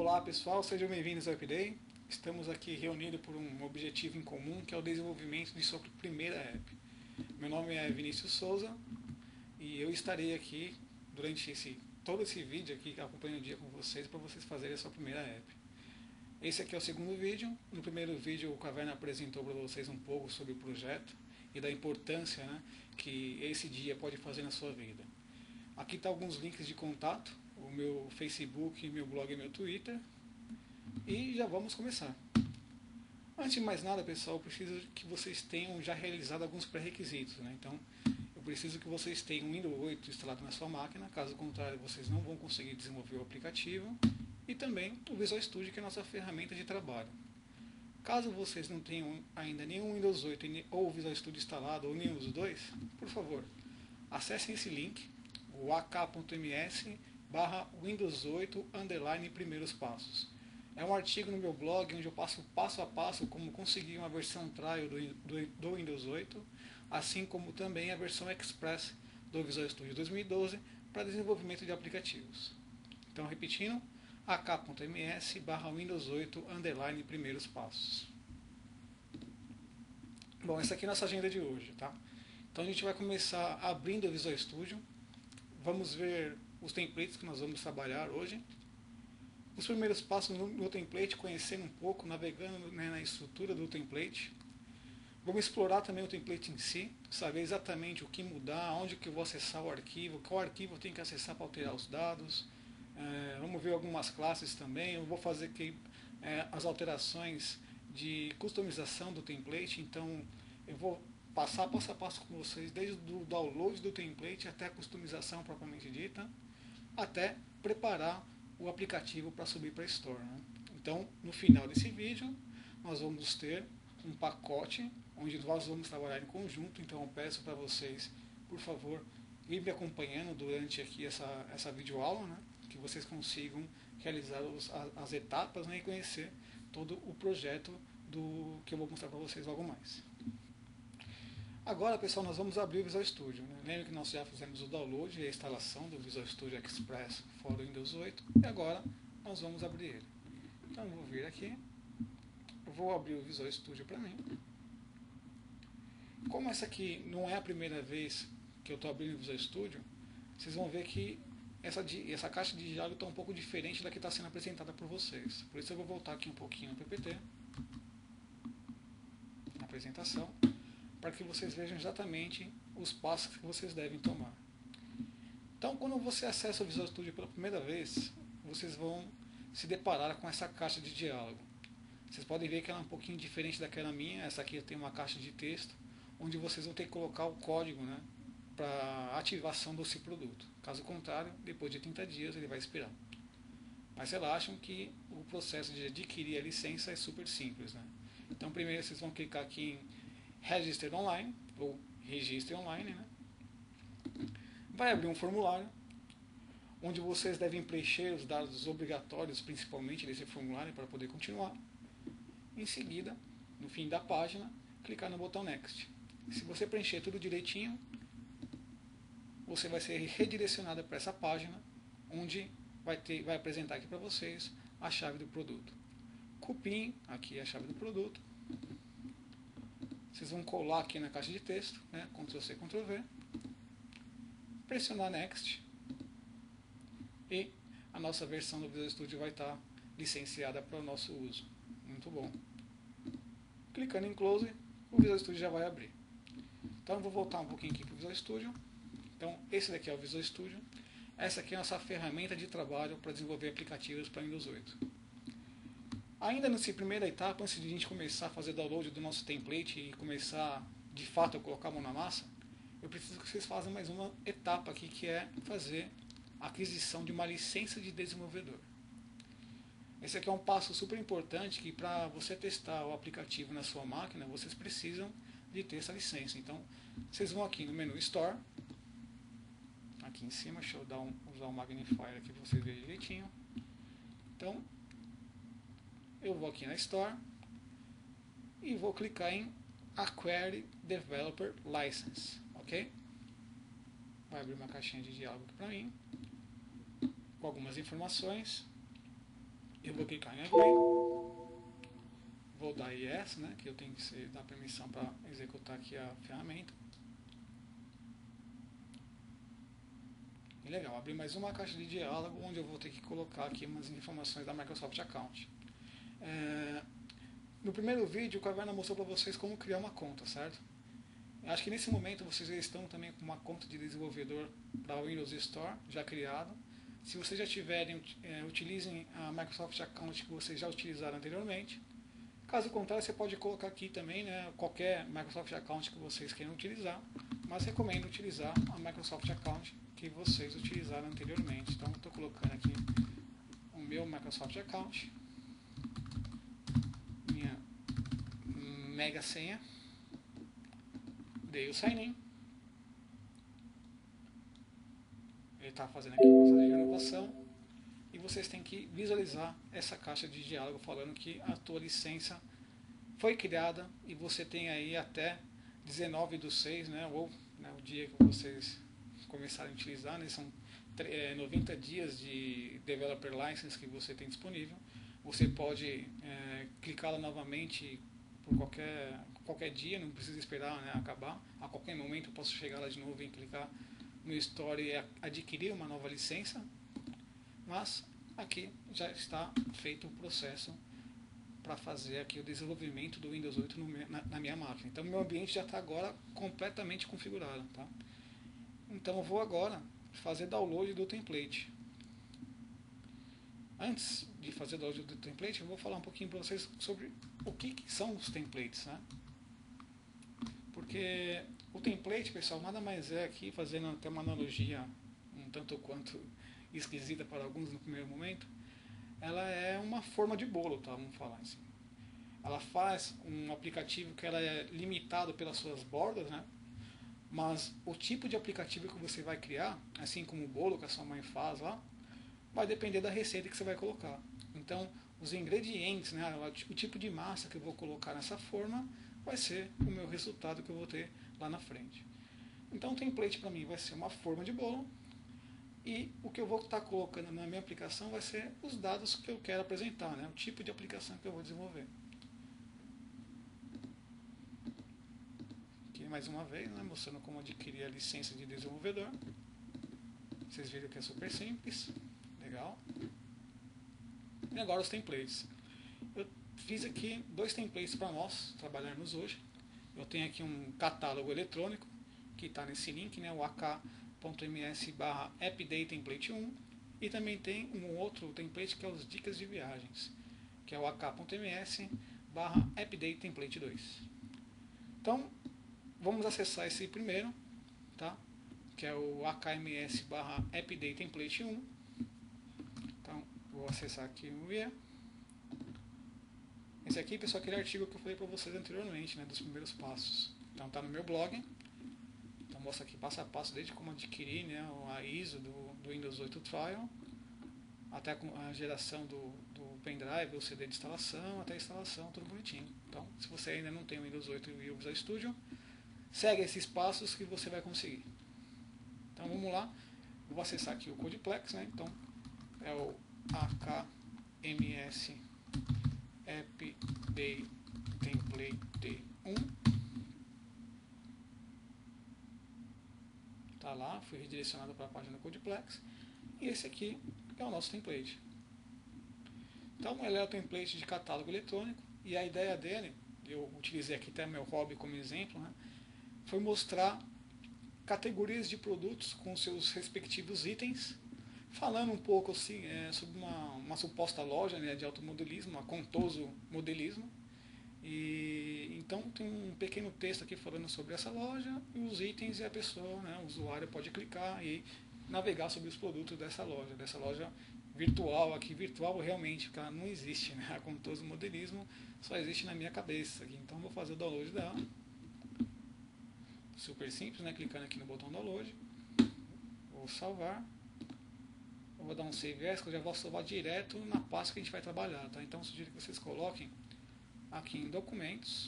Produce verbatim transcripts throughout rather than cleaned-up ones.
Olá pessoal, sejam bem-vindos ao Upday. Estamos aqui reunidos por um objetivo em comum, que é o desenvolvimento de sua primeira app. Meu nome é Vinícius Souza e eu estarei aqui durante esse, todo esse vídeo aqui, acompanhando o dia com vocês, para vocês fazerem a sua primeira app. Esse aqui é o segundo vídeo. No primeiro vídeo o Caverna apresentou para vocês um pouco sobre o projeto e da importância, né, que esse dia pode fazer na sua vida. Aqui estão alguns links de contato, o meu Facebook, meu blog e meu Twitter. E já vamos começar. Antes de mais nada, pessoal, eu preciso que vocês tenham já realizado alguns pré-requisitos, né? Então, eu preciso que vocês tenham o Windows oito instalado na sua máquina, caso contrário, vocês não vão conseguir desenvolver o aplicativo. E também o Visual Studio, que é a nossa ferramenta de trabalho. Caso vocês não tenham ainda nenhum Windows oito ou Visual Studio instalado, ou nenhum dos dois, por favor, acessem esse link, o ak.ms barra Windows oito underline primeiros passos. É um artigo no meu blog onde eu passo passo a passo como conseguir uma versão trial do, do, do Windows oito, assim como também a versão Express do Visual Studio dois mil e doze para desenvolvimento de aplicativos. Então, repetindo, ak.ms barra Windows oito underline primeiros passos. Bom, essa aqui é a nossa agenda de hoje, tá? Então a gente vai começar abrindo o Visual Studio. Vamos ver os templates que nós vamos trabalhar hoje. Os primeiros passos no, no template, conhecendo um pouco, navegando, né, na estrutura do template. Vamos explorar também o template em si, saber exatamente o que mudar, onde que eu vou acessar o arquivo, qual arquivo eu tenho que acessar para alterar os dados. É, vamos ver algumas classes também. Eu vou fazer aqui, é, as alterações de customização do template, então eu vou passar passo a passo com vocês, desde o download do template até a customização propriamente dita, até preparar o aplicativo para subir para a Store, né? Então, no final desse vídeo, nós vamos ter um pacote onde nós vamos trabalhar em conjunto. Então, eu peço para vocês, por favor, ir me acompanhando durante aqui essa, essa videoaula, né? Que vocês consigam realizar os, as, as etapas, né? E conhecer todo o projeto do, que eu vou mostrar para vocês logo mais. Agora, pessoal, nós vamos abrir o Visual Studio, né? Lembra que nós já fizemos o download e a instalação do Visual Studio Express for Windows oito, e agora nós vamos abrir ele. Então eu vou vir aqui, eu vou abrir o Visual Studio para mim. Como essa aqui não é a primeira vez que eu estou abrindo o Visual Studio, vocês vão ver que essa, essa caixa de diálogo está um pouco diferente da que está sendo apresentada por vocês. Por isso eu vou voltar aqui um pouquinho no P P T, na apresentação, para que vocês vejam exatamente os passos que vocês devem tomar. Então, quando você acessa o Visual Studio pela primeira vez, vocês vão se deparar com essa caixa de diálogo. Vocês podem ver que ela é um pouquinho diferente daquela minha. Essa aqui tem uma caixa de texto, onde vocês vão ter que colocar o código, né, para ativação desse produto. Caso contrário, depois de trinta dias ele vai expirar. Mas relaxam que o processo de adquirir a licença é super simples, né? Então, primeiro vocês vão clicar aqui em Register Online, ou Registre Online, né? Vai abrir um formulário, onde vocês devem preencher os dados obrigatórios, principalmente desse formulário, para poder continuar. Em seguida, no fim da página, clicar no botão Next. Se você preencher tudo direitinho, você vai ser redirecionado para essa página, onde vai, ter, vai apresentar aqui para vocês a chave do produto. Copiem aqui a chave do produto. Vocês vão colar aqui na caixa de texto, né? Ctrl C, Ctrl V, pressionar Next, e a nossa versão do Visual Studio vai estar licenciada para o nosso uso. Muito bom. Clicando em Close, o Visual Studio já vai abrir. Então eu vou voltar um pouquinho aqui para o Visual Studio. Então esse daqui é o Visual Studio. Essa aqui é a nossa ferramenta de trabalho para desenvolver aplicativos para Windows oito. Ainda nessa primeira etapa, antes de a gente começar a fazer download do nosso template e começar de fato a colocar a mão na massa, eu preciso que vocês façam mais uma etapa aqui, que é fazer a aquisição de uma licença de desenvolvedor. Esse aqui é um passo super importante, que para você testar o aplicativo na sua máquina, vocês precisam de ter essa licença. Então, vocês vão aqui no menu Store, aqui em cima, deixa eu dar um, usar o magnifier aqui para vocês verem direitinho. Então, eu vou aqui na Store e vou clicar em Acquire Developer License, ok? Vai abrir uma caixinha de diálogo aqui para mim, com algumas informações. Eu vou clicar em Agree, vou dar Yes, né, que eu tenho que ser, dar permissão para executar aqui a ferramenta. E legal, abri mais uma caixa de diálogo onde eu vou ter que colocar aqui umas informações da Microsoft Account. É, no primeiro vídeo, o Caverna mostrou para vocês como criar uma conta, certo? Acho que nesse momento vocês já estão também com uma conta de desenvolvedor para o Windows Store já criada. Se vocês já tiverem, é, utilizem a Microsoft Account que vocês já utilizaram anteriormente. Caso contrário, você pode colocar aqui também, né, qualquer Microsoft Account que vocês queiram utilizar, mas recomendo utilizar a Microsoft Account que vocês utilizaram anteriormente. Então, estou colocando aqui o meu Microsoft Account, minha mega senha, dei o sign in. Ele está fazendo aqui o processo de renovação. E vocês têm que visualizar essa caixa de diálogo falando que a tua licença foi criada e você tem aí até dezenove do seis, né, ou né, o dia que vocês começarem a utilizar, né, são é, noventa dias de Developer License que você tem disponível. Você pode é, clicá-la novamente por qualquer, qualquer dia, não precisa esperar, né, acabar. A qualquer momento eu posso chegar lá de novo e clicar no Store e adquirir uma nova licença. Mas aqui já está feito o processo para fazer aqui o desenvolvimento do Windows oito no, na, na minha máquina. Então meu ambiente já está agora completamente configurado. Tá? Então eu vou agora fazer download do template. Antes de fazer download do template, eu vou falar um pouquinho para vocês sobre o que, que são os templates. Né? Porque o template, pessoal, nada mais é aqui, fazendo até uma analogia um tanto quanto esquisita para alguns no primeiro momento, ela é uma forma de bolo, tá? Vamos falar assim. Ela faz um aplicativo que ela é limitado pelas suas bordas, né? Mas o tipo de aplicativo que você vai criar, assim como o bolo que a sua mãe faz lá, vai depender da receita que você vai colocar. Então, os ingredientes, né? O tipo de massa que eu vou colocar nessa forma vai ser o meu resultado que eu vou ter lá na frente. Então, o template para mim vai ser uma forma de bolo. E o que eu vou estar colocando na minha aplicação vai ser os dados que eu quero apresentar, né? O tipo de aplicação que eu vou desenvolver. Aqui mais uma vez, né? Mostrando como adquirir a licença de desenvolvedor. Vocês viram que é super simples, legal. E agora os templates. Eu fiz aqui dois templates para nós trabalharmos hoje. Eu tenho aqui um catálogo eletrônico que está nesse link, né? O A K .ms barra appdaytemplate um, e também tem um outro template que é os dicas de viagens, que é o A K.ms barra appdaytemplate dois. Então, vamos acessar esse primeiro, tá? Que é o A K M S barra appdaytemplate um. Então, vou acessar aqui o I E. Esse aqui, pessoal, é aquele artigo que eu falei para vocês anteriormente, né, dos primeiros passos. Então, está no meu blog. Mostra aqui passo a passo, desde como adquirir, né, a I S O do, do Windows oito Trial, até a geração do, do pendrive, o C D de instalação, até a instalação, tudo bonitinho. Então, se você ainda não tem o Windows oito e o Visual Studio, segue esses passos que você vai conseguir. Então, vamos lá. Eu vou acessar aqui o Codeplex, né, então é o A K M S appdaytemplate um. Está lá, fui redirecionado para a página do Codeplex. E esse aqui é o nosso template. Então, ele é o template de catálogo eletrônico. E a ideia dele, eu utilizei aqui até meu hobby como exemplo, né, foi mostrar categorias de produtos com seus respectivos itens, falando um pouco assim, é, sobre uma, uma suposta loja, né, de automodelismo, a Contoso Modelismo. E, então tem um pequeno texto aqui falando sobre essa loja e os itens, e a pessoa, né, o usuário pode clicar e navegar sobre os produtos dessa loja, dessa loja virtual aqui, virtual realmente, porque ela não existe, né, a Contoso Modelismo só existe na minha cabeça aqui. Então vou fazer o download dela, super simples, né, clicando aqui no botão download, vou salvar, eu vou dar um save as, que eu já vou salvar direto na pasta que a gente vai trabalhar, tá? Então sugiro que vocês coloquem aqui em documentos,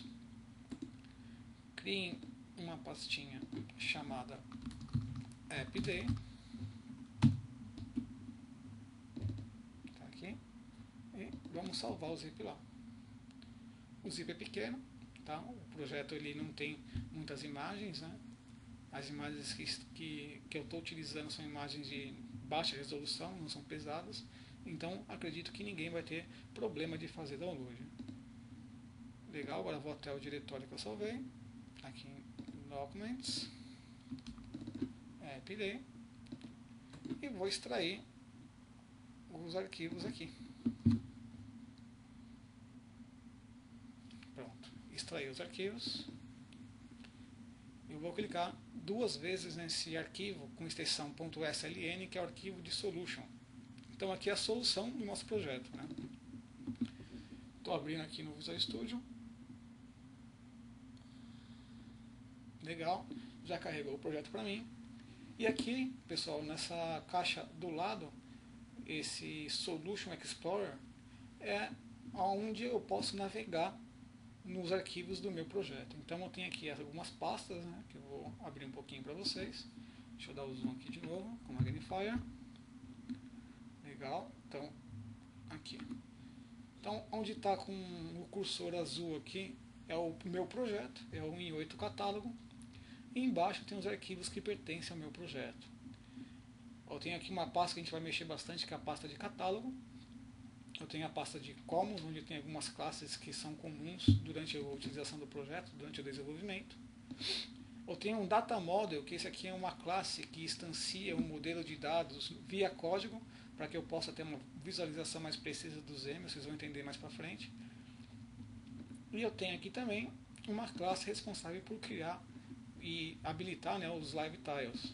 criem uma pastinha chamada appday, tá aqui, e vamos salvar o zip lá. O zip é pequeno, tá? O projeto ele não tem muitas imagens, né? As imagens que, que, que eu estou utilizando são imagens de baixa resolução, não são pesadas, então acredito que ninguém vai ter problema de fazer download. Legal, agora vou até o diretório que eu salvei, aqui em Documents, App, e vou extrair os arquivos aqui. Pronto, extraí os arquivos. Eu vou clicar duas vezes nesse arquivo com extensão .sln, que é o arquivo de solution. Então aqui é a solução do nosso projeto, né? Estou abrindo aqui no Visual Studio. Legal, já carregou o projeto para mim. E aqui, pessoal, nessa caixa do lado, esse Solution Explorer é onde eu posso navegar nos arquivos do meu projeto. Então eu tenho aqui algumas pastas, né, que eu vou abrir um pouquinho para vocês. Deixa eu dar o zoom aqui de novo com o Magnifier. Legal, então aqui. Então onde está com o cursor azul aqui é o meu projeto, é o Win oito catálogo. E embaixo tem os arquivos que pertencem ao meu projeto. Eu tenho aqui uma pasta que a gente vai mexer bastante, que é a pasta de catálogo. Eu tenho a pasta de Commons, onde tem algumas classes que são comuns durante a utilização do projeto, durante o desenvolvimento. Eu tenho um Data Model, que esse aqui é uma classe que instancia um modelo de dados via código, para que eu possa ter uma visualização mais precisa dos E M Ls, vocês vão entender mais para frente. E eu tenho aqui também uma classe responsável por criar e habilitar, né, os Live Tiles.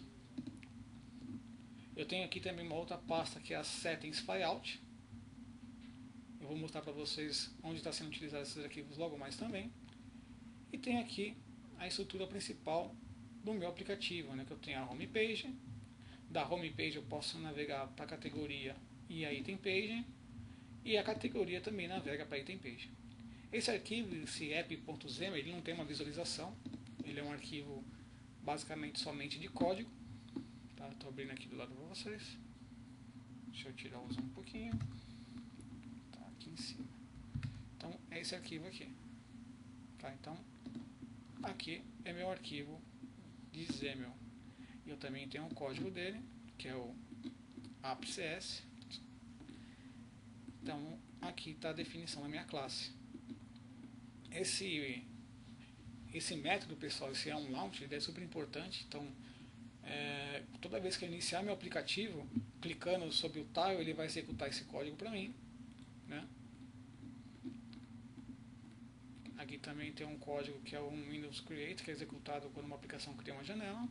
Eu tenho aqui também uma outra pasta que é a Settings Flyout. Eu vou mostrar para vocês onde está sendo utilizados esses arquivos logo mais também. E tem aqui a estrutura principal do meu aplicativo, né, que eu tenho a Homepage. Da Homepage eu posso navegar para a categoria e a Item Page. E a categoria também navega para a Item Page. Esse arquivo, esse app.xaml, ele não tem uma visualização. Ele é um arquivo basicamente somente de código. Tá? Estou abrindo aqui do lado para vocês. Deixa eu tirar o zoom um pouquinho. Tá aqui em cima. Então é esse arquivo aqui. Tá? Então aqui é meu arquivo de XAML. Eu também tenho o código dele, que é o app.cs. Então aqui está a definição da minha classe. Esse Esse método, pessoal, esse é um launch, ele é super importante. Então, é, toda vez que eu iniciar meu aplicativo, clicando sobre o tile, ele vai executar esse código para mim, né? Aqui também tem um código que é o Windows Create, que é executado quando uma aplicação cria uma janela.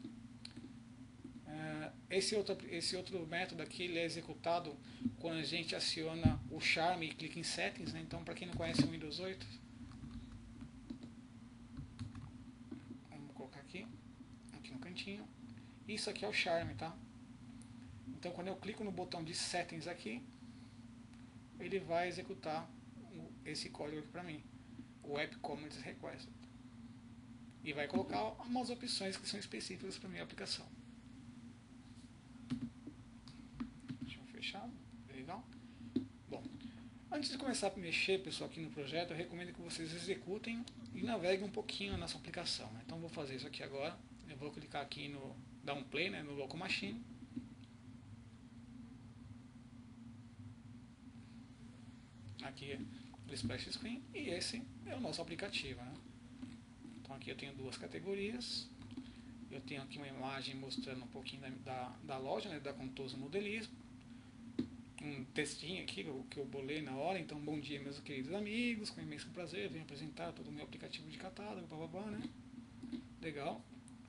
É, esse, outro, esse outro método aqui ele é executado quando a gente aciona o Charm e clica em Settings, né? Então, para quem não conhece o Windows oito, aqui, aqui no cantinho. Isso aqui é o Charm, tá? Então quando eu clico no botão de Settings aqui, ele vai executar esse código aqui para mim, o App Commands Request, e vai colocar umas opções que são específicas para minha aplicação. Deixa eu fechar, legal? Bom, antes de começar a mexer, pessoal, aqui no projeto, eu recomendo que vocês executem e navegue um pouquinho na nossa aplicação, né? Então vou fazer isso aqui agora. Eu vou clicar aqui no dar um play, né, no Local Machine. Aqui é o Splash Screen e esse é o nosso aplicativo, né? Então aqui eu tenho duas categorias. Eu tenho aqui uma imagem mostrando um pouquinho da, da, da loja, né, da Contoso Modelismo. Um textinho aqui que eu bolei na hora. Então, bom dia, meus queridos amigos, com imenso prazer venho apresentar todo o meu aplicativo de catálogo, blá, blá, blá, né? Legal.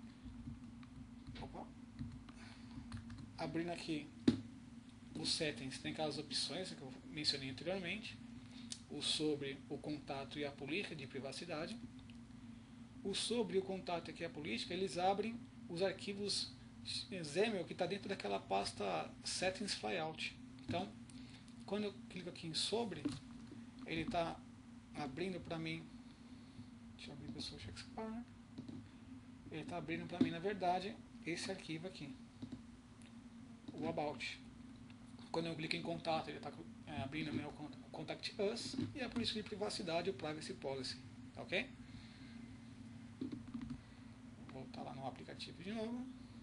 Opa. Abrindo aqui os settings, tem aquelas opções que eu mencionei anteriormente. O sobre, o contato e a política de privacidade. O sobre, o contato e a política, eles abrem os arquivos XAML que está dentro daquela pasta Settings Flyout. Então, quando eu clico aqui em sobre, ele está abrindo para mim. Deixa eu abrir o Social Explorer. Ele está abrindo para mim, na verdade, esse arquivo aqui, o About. Quando eu clico em contato, ele está né, abrindo né, o Contact Us e a política de privacidade, o Privacy Policy, tá ok? Vou voltar lá no aplicativo de novo.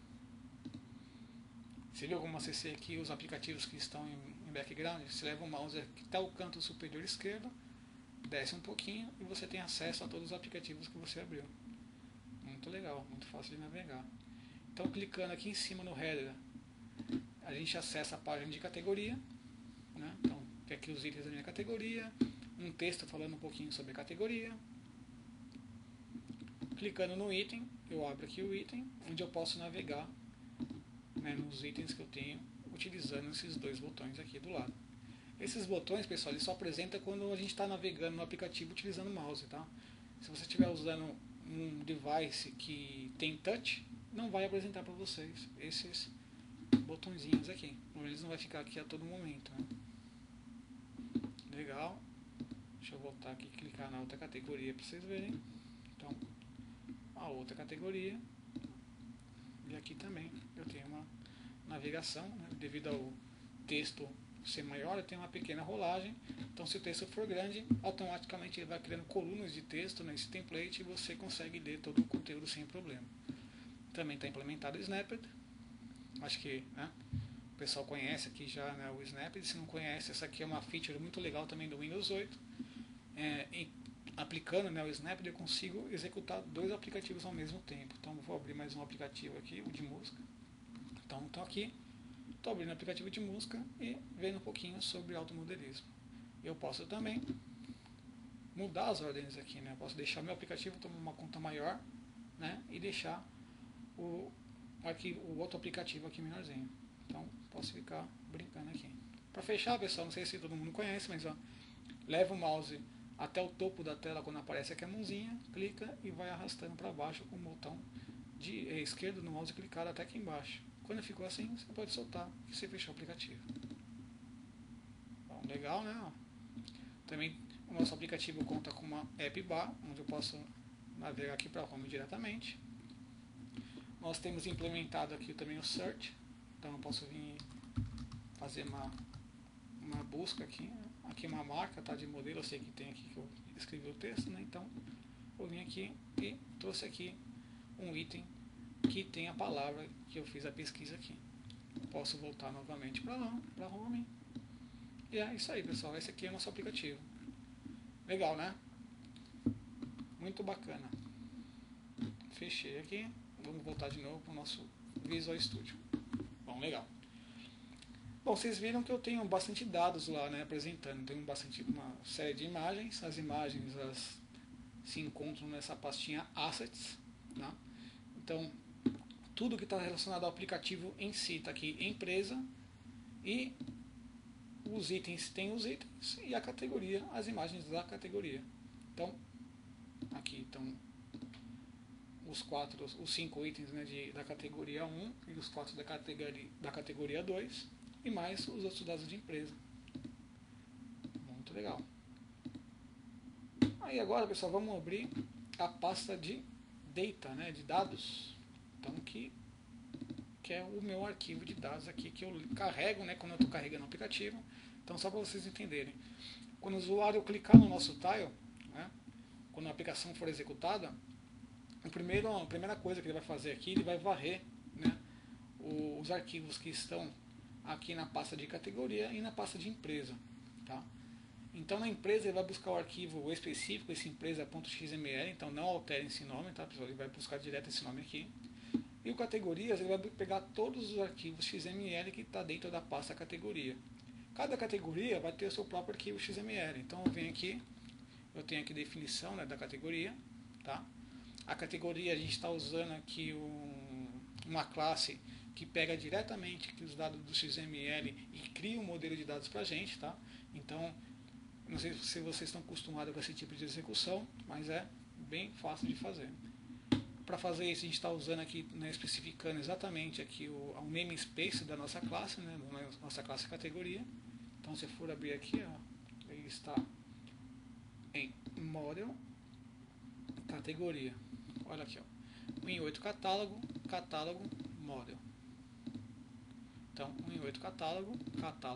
Você viu como acessei aqui os aplicativos que estão em, em background? Você leva o mouse até o canto superior esquerdo, desce um pouquinho e você tem acesso a todos os aplicativos que você abriu. Muito legal, muito fácil de navegar. Então, clicando aqui em cima no header, a gente acessa a página de categoria, né? Então, tem aqui os itens da minha categoria, um texto falando um pouquinho sobre a categoria. Clicando no item, eu abro aqui o item, onde eu posso navegar, né, nos itens que eu tenho, utilizando esses dois botões aqui do lado. Esses botões, pessoal, eles só apresentam quando a gente está navegando no aplicativo utilizando o mouse, tá? Se você estiver usando um device que tem touch, não vai apresentar para vocês esses botõezinhos aqui. Eles não vai ficar aqui a todo momento, né? Legal. Deixa eu voltar aqui e clicar na outra categoria para vocês verem. Então, a outra categoria. E aqui também eu tenho uma navegação, né? Devido ao texto ser maior, eu tenho uma pequena rolagem. Então, se o texto for grande, automaticamente ele vai criando colunas de texto nesse template e você consegue ler todo o conteúdo sem problema. Também está implementado o Snapped. Acho que, né, o pessoal conhece aqui já, né, o Snapped. Se não conhece, essa aqui é uma feature muito legal também do Windows oito. É, em, aplicando, né, o Snapped, eu consigo executar dois aplicativos ao mesmo tempo. Então, vou abrir mais um aplicativo aqui, o de música. Então, estou aqui. Estou abrindo o aplicativo de música e vendo um pouquinho sobre automodelismo. Eu posso também mudar as ordens aqui, né? Eu posso deixar meu aplicativo tomar uma conta maior, né? E deixar o, aqui, o outro aplicativo aqui menorzinho. Então, posso ficar brincando aqui. Para fechar, pessoal, não sei se todo mundo conhece, mas ó, leva o mouse até o topo da tela quando aparece aqui a mãozinha, clica e vai arrastando para baixo com o botão de eh, esquerdo no mouse clicado até aqui embaixo. Quando ficou assim, você pode soltar e você fechar o aplicativo. Bom, legal, né? Também o nosso aplicativo conta com uma app bar, onde eu posso navegar aqui para a home diretamente. Nós temos implementado aqui também o search, então eu posso vir fazer uma, uma busca aqui. Aqui uma marca, tá, de modelo, eu sei que tem aqui que eu escrevi o texto, né? Então eu vim aqui e trouxe aqui um item que tem a palavra que eu fiz a pesquisa aqui. Posso voltar novamente para lá, para home. E é isso aí, pessoal. Esse aqui é o nosso aplicativo. Legal, né? Muito bacana. Fechei aqui. Vamos voltar de novo para o nosso Visual Studio. Bom, legal. Bom, vocês viram que eu tenho bastante dados lá, né, apresentando. Tenho bastante, uma série de imagens. As imagens elas se encontram nessa pastinha Assets, né? Então, tudo que está relacionado ao aplicativo em si está aqui, empresa, e os itens tem os itens, e a categoria, as imagens da categoria. Então, aqui estão os quatro, os cinco itens, né, de, da categoria um e os quatro da categoria, da categoria dois, e mais os outros dados de empresa. Muito legal. Aí agora, pessoal, vamos abrir a pasta de data, né, de dados. Então, que, que é o meu arquivo de dados aqui, que eu carrego, né, quando eu estou carregando o aplicativo. Então, só para vocês entenderem. Quando o usuário clicar no nosso tile, né, quando a aplicação for executada, o primeiro, a primeira coisa que ele vai fazer aqui, ele vai varrer, né, os arquivos que estão aqui na pasta de categoria e na pasta de empresa. Tá? Então, na empresa, ele vai buscar o arquivo específico, esse empresa.xml, então não alterem esse nome, tá, pessoal? Ele vai buscar direto esse nome aqui. E o categorias, ele vai pegar todos os arquivos X M L que está dentro da pasta categoria. Cada categoria vai ter o seu próprio arquivo X M L. Então eu venho aqui, eu tenho aqui a definição, né, da categoria. Tá? A categoria, a gente está usando aqui um, uma classe que pega diretamente aqui os dados do X M L e cria um modelo de dados para a gente. Tá? Então, não sei se vocês estão acostumados com esse tipo de execução, mas é bem fácil de fazer. Para fazer isso, a gente está usando aqui, né, especificando exatamente aqui o, o namespace da nossa classe, né, da nossa classe categoria. Então, se for abrir aqui, ó, ele está em model, categoria. Olha aqui, ó, Win oito catálogo, catálogo, model. Então, Win oito catálogo, catálogo,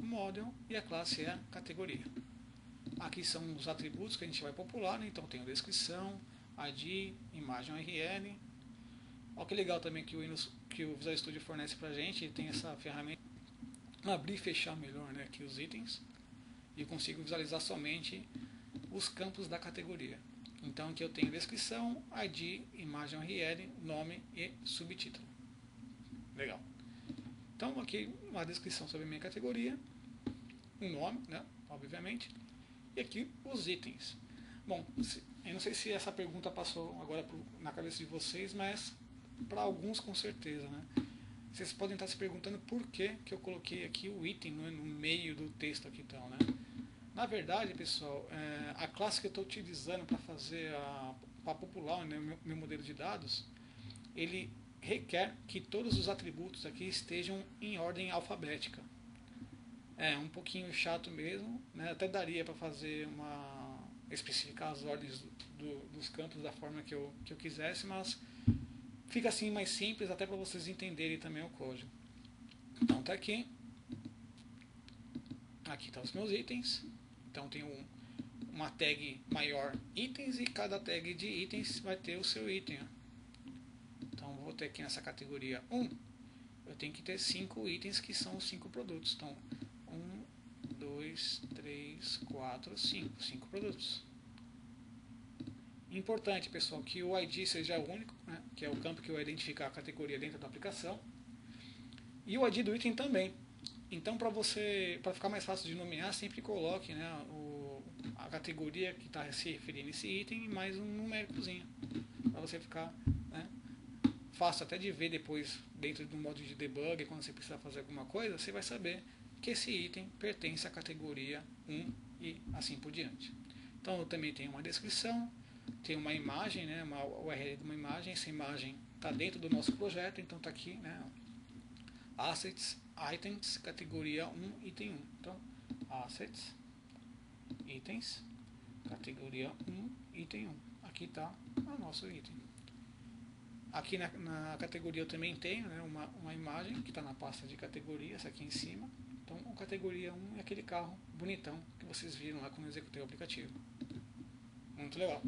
model e a classe é a categoria. Aqui são os atributos que a gente vai popular, né? Então tem a descrição, I D, imagem U R L. Olha que legal também que o, Windows, que o Visual Studio fornece para a gente, ele tem essa ferramenta abrir e fechar melhor, né, aqui os itens, e eu consigo visualizar somente os campos da categoria. Então aqui eu tenho descrição, I D, imagem U R L, nome e subtítulo. Legal. Então aqui uma descrição sobre a minha categoria, um nome, né, obviamente, e aqui os itens. Bom, eu não sei se essa pergunta passou agora na cabeça de vocês, mas para alguns com certeza, né? Vocês podem estar se perguntando por que, que eu coloquei aqui o item no, no meio do texto aqui, então, né? Na verdade, pessoal, é, a classe que eu estou utilizando para fazer a para popular, né, meu, meu modelo de dados, ele requer que todos os atributos aqui estejam em ordem alfabética. É um pouquinho chato mesmo, né? Até daria para fazer uma especificar as ordens do, do, dos campos da forma que eu, que eu quisesse, mas fica assim mais simples até para vocês entenderem também o código. Então tá aqui. Aqui estão os meus itens. Então tem um, uma tag maior itens e cada tag de itens vai ter o seu item. Então vou ter aqui nessa categoria um, eu tenho que ter cinco itens que são os cinco produtos. Então um, dois, três, quatro, cinco. cinco produtos. Importante, pessoal, que o I D seja único, né, que é o campo que vai identificar a categoria dentro da aplicação. E o I D do item também. Então, para você, para ficar mais fácil de nomear, sempre coloque, né, o, a categoria que está se referindo a esse item e mais um numéricozinho, para você ficar, né, fácil até de ver depois dentro do modo de debug, quando você precisar fazer alguma coisa, você vai saber que esse item pertence à categoria um e assim por diante. Então, eu também tenho uma descrição, tem uma imagem, né, uma U R L de uma imagem, essa imagem está dentro do nosso projeto, então está aqui, né, Assets, Items, categoria um, item um. Então, Assets, Itens, categoria um, item um. Aqui está o nosso item. Aqui na, na categoria eu também tenho, né, uma, uma imagem que está na pasta de categorias aqui em cima. Então, a categoria um é aquele carro bonitão que vocês viram lá quando eu executei o aplicativo. Muito legal.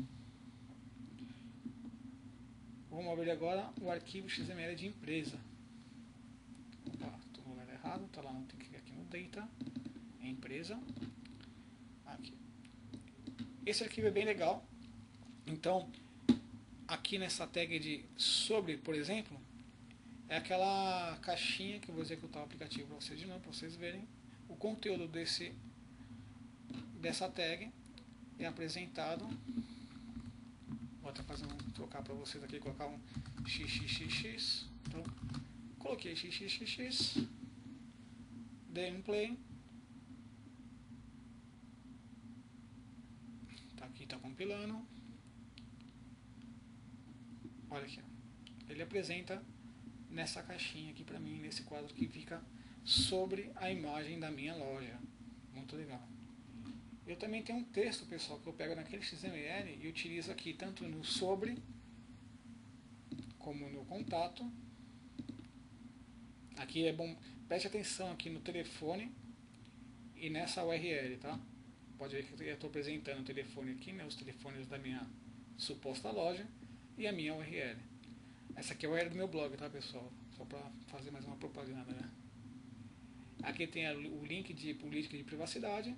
Vamos abrir agora o arquivo X M L de empresa. Opa, estou no lugar errado, está lá, tem que clicar aqui no Data, empresa. Aqui. Esse arquivo é bem legal. Então, aqui nessa tag de sobre, por exemplo, é aquela caixinha que eu vou executar o aplicativo para vocês de novo, para vocês verem. O conteúdo desse, dessa tag é apresentado. Vou até fazer um, trocar para vocês aqui, colocar um xxx. Então, coloquei xxx, dei um play. Tá aqui, está compilando. Olha aqui, ó. Ele apresenta nessa caixinha aqui para mim, nesse quadro que fica sobre a imagem da minha loja. Muito legal. Eu também tenho um texto, pessoal, que eu pego naquele X M L e utilizo aqui tanto no sobre como no contato. Aqui é bom, preste atenção aqui no telefone e nessa U R L, tá? Pode ver que eu estou apresentando o telefone aqui, né, os telefones da minha suposta loja e a minha U R L. Essa aqui é a U R L do meu blog, tá, pessoal? Só para fazer mais uma propaganda, né? Aqui tem a, o link de política de privacidade.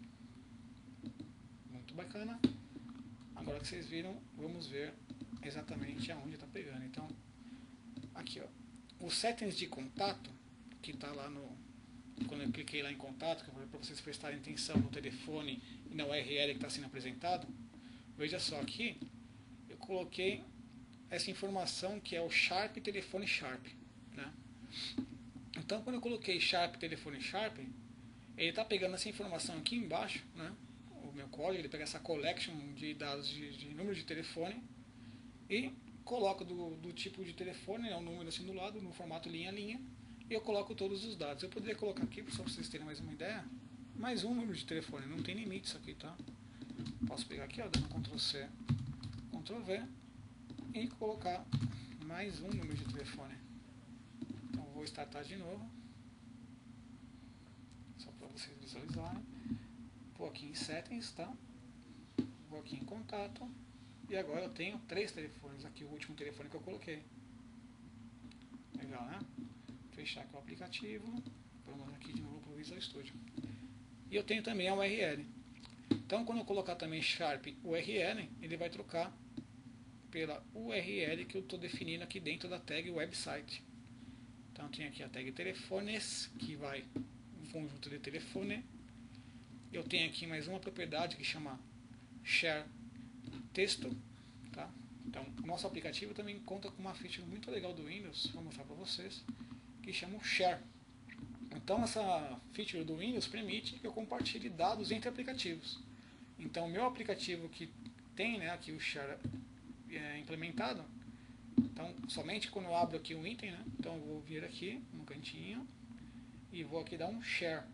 Muito bacana. Agora que vocês viram, vamos ver exatamente aonde está pegando. Então, aqui, ó, os settings de contato, que está lá no... Quando eu cliquei lá em contato, que eu falei para vocês prestarem atenção no telefone e na U R L que está sendo apresentado, veja só aqui, eu coloquei essa informação que é o Sharp telefone Sharp, né? Então, quando eu coloquei Sharp telefone Sharp, ele está pegando essa informação aqui embaixo, né? O meu código, ele pega essa collection de dados de, de número de telefone e coloca do, do tipo de telefone, né, um número assim do lado, no formato linha a linha, e eu coloco todos os dados. Eu poderia colocar aqui, só para vocês terem mais uma ideia, mais um número de telefone, não tem limite isso aqui, tá? Posso pegar aqui, ó, dando control C, control V e colocar mais um número de telefone. Então vou startar de novo, só para visualizar, né? Vou aqui em Settings, tá? Vou aqui em Contato. E agora eu tenho três telefones. Aqui o último telefone que eu coloquei. Legal, né? Fechar aqui o aplicativo. Vamos aqui de novo para o Visual Studio. E eu tenho também a U R L. Então quando eu colocar também Sharp U R L, ele vai trocar pela U R L que eu estou definindo aqui dentro da tag website. Então tem aqui a tag telefones, que vai um conjunto de telefone. Eu tenho aqui mais uma propriedade que chama share texto, tá? Então o nosso aplicativo também conta com uma feature muito legal do Windows, vou mostrar para vocês, que chama o share. Então essa feature do Windows permite que eu compartilhe dados entre aplicativos. Então o meu aplicativo que tem, né, aqui o share é, implementado, então somente quando eu abro aqui um item, né, então eu vou vir aqui no cantinho e vou aqui dar um share.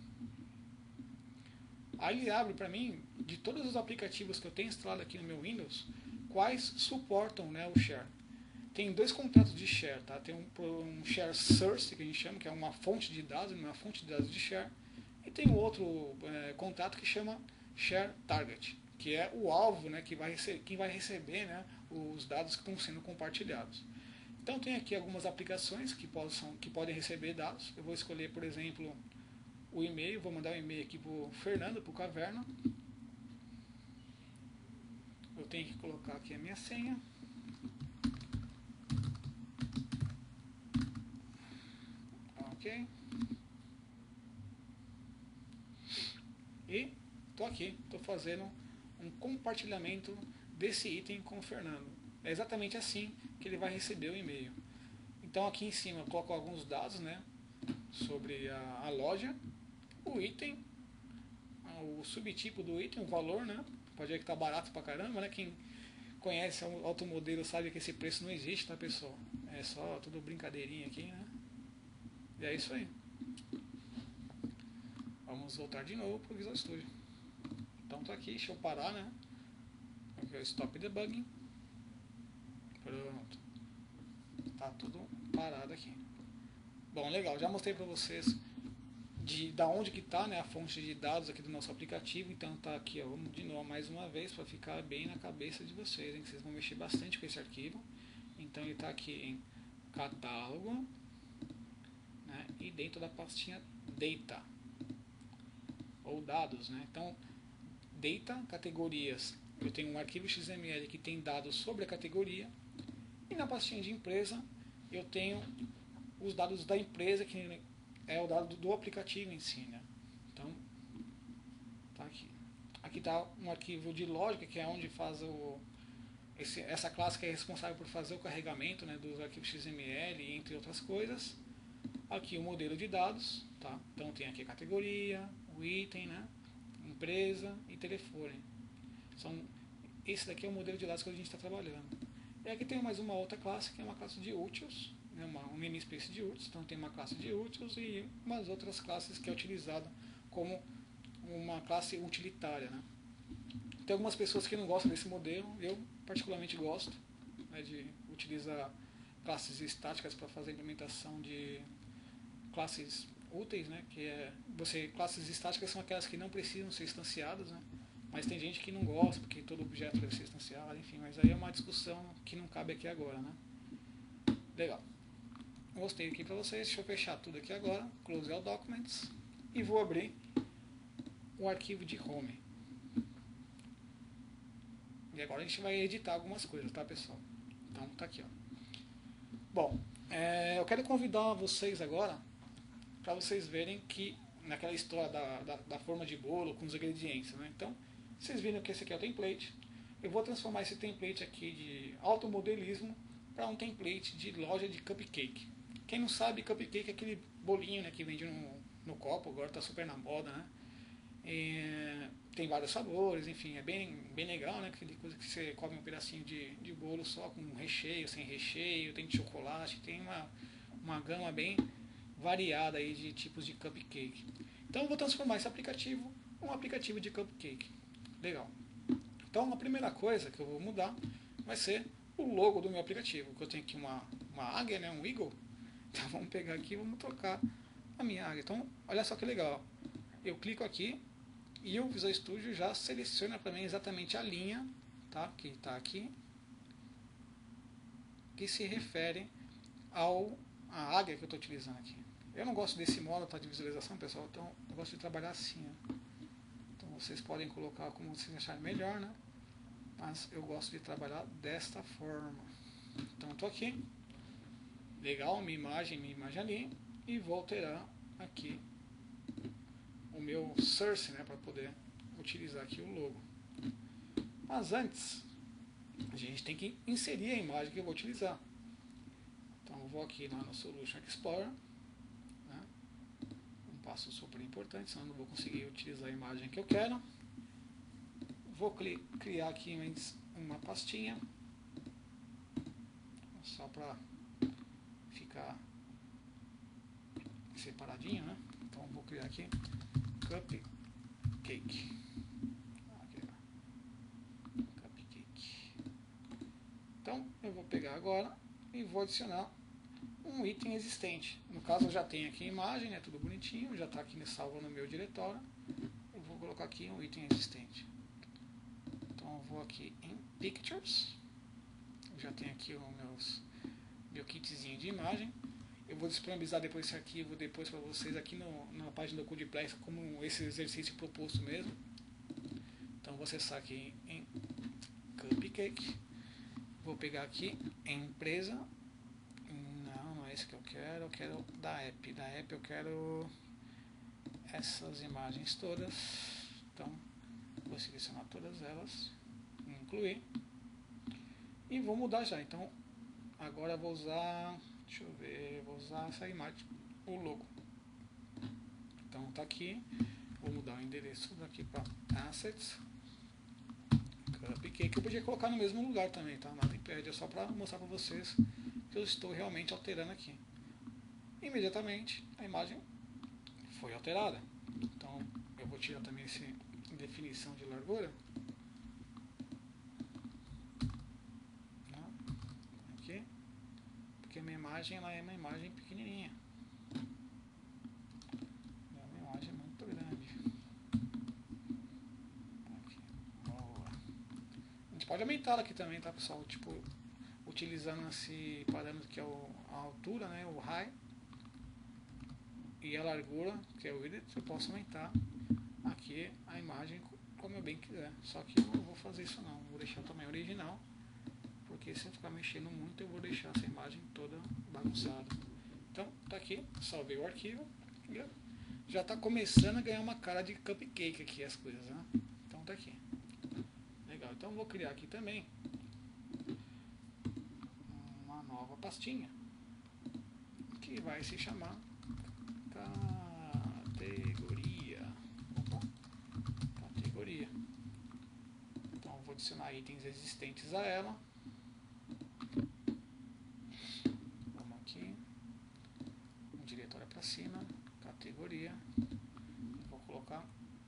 Aí ele abre para mim, de todos os aplicativos que eu tenho instalado aqui no meu Windows, quais suportam, né, o share. Tem dois contratos de share, tá? Tem um, um share source, que a gente chama, que é uma fonte de dados, uma fonte de dados de share. E tem um outro é, contrato que chama share target, que é o alvo, né, que vai, que vai receber, né, os dados que estão sendo compartilhados. Então tem aqui algumas aplicações que, possam, que podem receber dados. Eu vou escolher, por exemplo, o e-mail. Vou mandar um e-mail aqui para o Fernando, para o Caverna. Eu tenho que colocar aqui a minha senha. Ok. E estou aqui, estou fazendo um compartilhamento desse item com o Fernando. É exatamente assim que ele vai receber o e-mail. Então aqui em cima eu coloco alguns dados, né, sobre a, a loja, o item, o subtipo do item, o valor, né? Pode ver que está barato pra caramba, né? Quem conhece o automodelo sabe que esse preço não existe, tá, pessoal? É só tudo brincadeirinha aqui, né? E é isso aí. Vamos voltar de novo para o Visual Studio. Então tá aqui, deixa eu parar, né? Aqui é o Stop Debugging. Pronto. Tá tudo parado aqui. Bom, legal, já mostrei para vocês de da onde que tá, né, a fonte de dados aqui do nosso aplicativo. Então tá aqui, ó, vamos de novo mais uma vez para ficar bem na cabeça de vocês, hein, que vocês vão mexer bastante com esse arquivo. Então ele está aqui em catálogo, né, e dentro da pastinha data ou dados, né? Então data, categorias. Eu tenho um arquivo X M L que tem dados sobre a categoria, e na pastinha de empresa eu tenho os dados da empresa, que é o dado do aplicativo em si, né? Então tá aqui. Aqui está um arquivo de lógica, que é onde faz o esse, essa classe que é responsável por fazer o carregamento, né, dos arquivos X M L, entre outras coisas. Aqui o modelo de dados, tá? Então tem aqui a categoria, o item, né, empresa e telefone. São, esse daqui é o modelo de dados que a gente está trabalhando. E aqui tem mais uma outra classe, que é uma classe de úteis, né, uma, um namespace de úteis. Então tem uma classe de úteis e umas outras classes que é utilizada como uma classe utilitária, né. Tem algumas pessoas que não gostam desse modelo, eu particularmente gosto, né, de utilizar classes estáticas para fazer a implementação de classes úteis, né, que é você classes estáticas são aquelas que não precisam ser instanciadas, né, mas tem gente que não gosta porque todo objeto deve ser instanciado, enfim, mas aí é uma discussão que não cabe aqui agora, né. Legal. Mostrei aqui para vocês, deixa eu fechar tudo aqui agora, close all documents e vou abrir o arquivo de home. E agora a gente vai editar algumas coisas, tá, pessoal? Então tá aqui, ó. Bom, é, eu quero convidar vocês agora para vocês verem que naquela história da, da, da forma de bolo com os ingredientes, né? Então, vocês viram que esse aqui é o template. Eu vou transformar esse template aqui de automodelismo para um template de loja de cupcake. Quem não sabe, cupcake é aquele bolinho, né, que vende no, no copo, agora está super na moda, né? É, tem vários sabores, enfim, é bem, bem legal, né? Aquela coisa que você come um pedacinho de, de bolo só com recheio, sem recheio, tem de chocolate, tem uma, uma gama bem variada aí de tipos de cupcake. Então eu vou transformar esse aplicativo em um aplicativo de cupcake. Legal. Então a primeira coisa que eu vou mudar vai ser o logo do meu aplicativo, que eu tenho aqui uma, uma águia, né, um eagle. Então vamos pegar aqui e vamos trocar a minha águia. Então olha só que legal. eu clico aqui e o Visual Studio já seleciona para mim exatamente a linha, tá? Que está aqui, que se refere ao a águia que eu estou utilizando aqui. Eu não gosto desse modo, tá, de visualização, pessoal, então eu gosto de trabalhar assim, ó. Então vocês podem colocar como vocês acharem melhor, né? Mas eu gosto de trabalhar desta forma. Então eu estou aqui, legal, minha imagem, minha imagem ali, e vou alterar aqui o meu source, né, para poder utilizar aqui o logo. Mas antes, a gente tem que inserir a imagem que eu vou utilizar. Então eu vou aqui lá no Solution Explorer, né, um passo super importante, senão eu não vou conseguir utilizar a imagem que eu quero. Vou criar aqui uma pastinha, só para ficar separadinho, né? Então vou criar aqui Cupcake. Cupcake. Então eu vou pegar agora e vou adicionar um item existente. No caso eu já tenho aqui a imagem, né? Tudo bonitinho, já está aqui salvo no meu diretório. Eu vou colocar aqui um item existente. Então eu vou aqui em Pictures. Eu já tenho aqui o meus, meu kitzinho de imagem. Eu vou disponibilizar depois esse arquivo depois para vocês aqui no, na página do Codeplex, como esse exercício proposto mesmo. Então vou acessar aqui em Cupcake. Vou pegar aqui em empresa. Não, não é esse que eu quero. Eu quero da app. Da app eu quero essas imagens todas. Então vou selecionar todas elas, incluir, e vou mudar já. Então agora vou usar, deixa eu ver, vou usar essa imagem, o logo. Então tá aqui, vou mudar o endereço daqui para Assets, Cupcake, que eu podia colocar no mesmo lugar também, tá? Nada impede, é só para mostrar para vocês que eu estou realmente alterando aqui. Imediatamente a imagem foi alterada. Então eu vou tirar também esse definição de largura, aqui, porque a minha imagem ela é uma imagem pequenininha, é uma imagem muito grande. Aqui. Boa. A gente pode aumentar aqui também, tá, pessoal? Tipo, utilizando esse parâmetro que é o, a altura, né, o high, e a largura, que é o width, eu posso aumentar aqui a imagem como eu bem quiser. Só que eu não vou fazer isso não, vou deixar o tamanho original, porque se eu ficar mexendo muito eu vou deixar essa imagem toda bagunçada. Então tá aqui, salvei o arquivo e já está começando a ganhar uma cara de cupcake aqui as coisas, né? Então tá aqui, legal. Então vou criar aqui também uma nova pastinha que vai se chamar categoria. Opa, categoria. Então vou adicionar itens existentes a ela. Vamos aqui, um diretório para cima, categoria. Vou colocar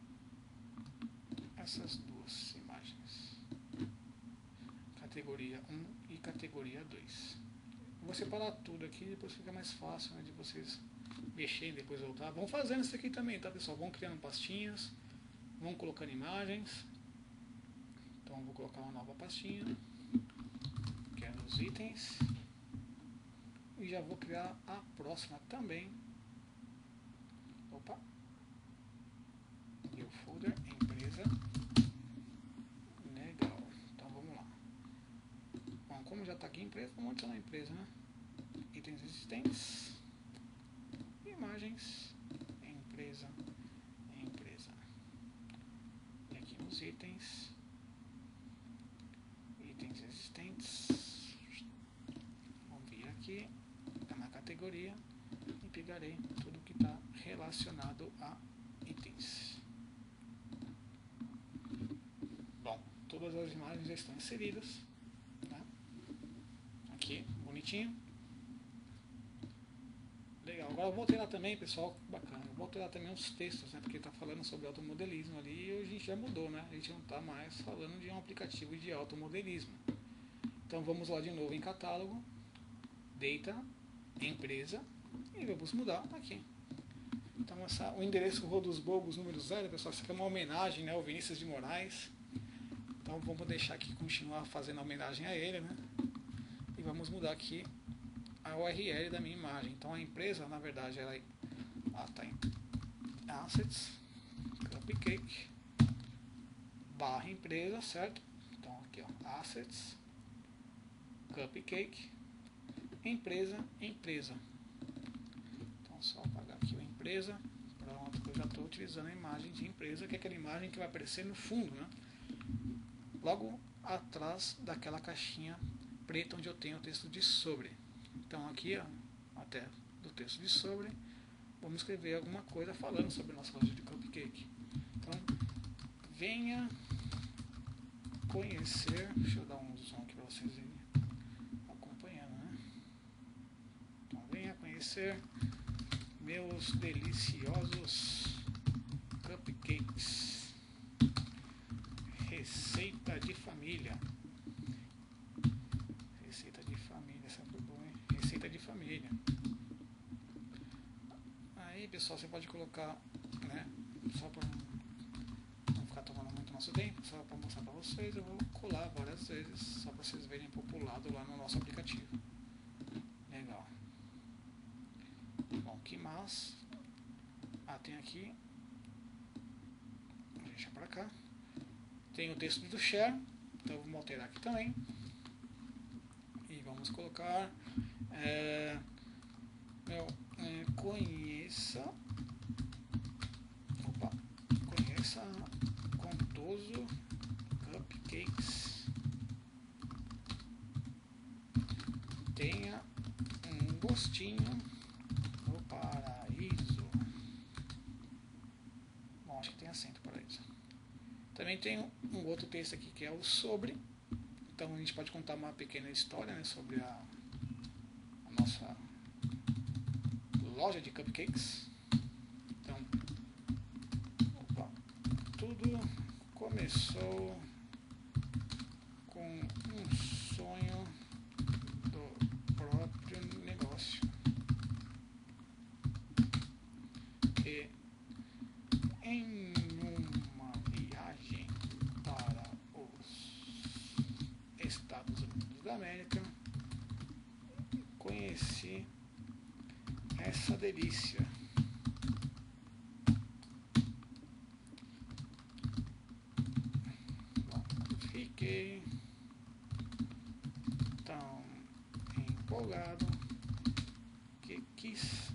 essas duas imagens, categoria um e categoria dois. Vou separar tudo aqui, depois fica mais fácil, né, de vocês mexerem e depois voltar. Vão fazendo isso aqui também, tá, pessoal? Vão criando pastinhas, vão colocando imagens. Então vou colocar uma nova pastinha, que é nos itens, e já vou criar a próxima também. Opa! New folder, empresa. Legal. Então vamos lá. Bom, como já está aqui empresa, vamos adicionar a empresa, né? Itens existentes, imagens, empresa, empresa. E aqui nos itens, itens existentes, vamos vir aqui na categoria e pegarei tudo que está relacionado a itens. Bom, todas as imagens já estão inseridas, né? Aqui, bonitinho. Legal, agora eu vou alterar também, pessoal, bacana, eu vou alterar também os textos, né, porque está falando sobre automodelismo ali e a gente já mudou, né, a gente não está mais falando de um aplicativo de automodelismo. Então vamos lá de novo em catálogo, data, empresa, e vamos mudar aqui. Então essa, o endereço Rua dos Bogos número zero, pessoal, isso aqui é uma homenagem, né, ao Vinícius de Moraes. Então vamos deixar aqui continuar fazendo a homenagem a ele, né? E vamos mudar aqui a U R L da minha imagem. Então a empresa, na verdade, ela está em Assets, Cupcake, barra empresa, certo? Então aqui, ó, Assets, Cupcake, empresa, empresa. Então só apagar aqui o empresa. Pronto, eu já estou utilizando a imagem de empresa, que é aquela imagem que vai aparecer no fundo, né? Logo atrás daquela caixinha preta onde eu tenho o texto de sobre. Então aqui, ó, até do texto de sobre, vamos escrever alguma coisa falando sobre a nossa loja de cupcake. Então, venha conhecer, deixa eu dar um som aqui para vocês irem acompanhando, né? Então, venha conhecer meus deliciosos cupcakes. Receita de família. Receita de família, essa foi boa, hein? Receita de família. Aí, pessoal, você pode colocar, né? Só para não ficar tomando muito nosso tempo, só para mostrar para vocês, eu vou colar várias vezes, só para vocês verem populado lá no nosso aplicativo. Legal. Bom, que mais? Ah, tem aqui. Deixa para cá. Tem o texto do share, então vamos alterar aqui também. E vamos colocar é, meu, é, conheça opa, conheça Contoso Cupcakes. Tenha um gostinho no paraíso. Bom, acho que tem acento paraíso. Também tem um outro texto aqui que é o sobre. Então a gente pode contar uma pequena história, né, sobre a, a nossa loja de cupcakes. Então, opa, tudo começou com um sonho do próprio negócio. E em uma viagem para os Estados Unidos da América, conheci essa delícia. Bom, fiquei tão empolgado que quis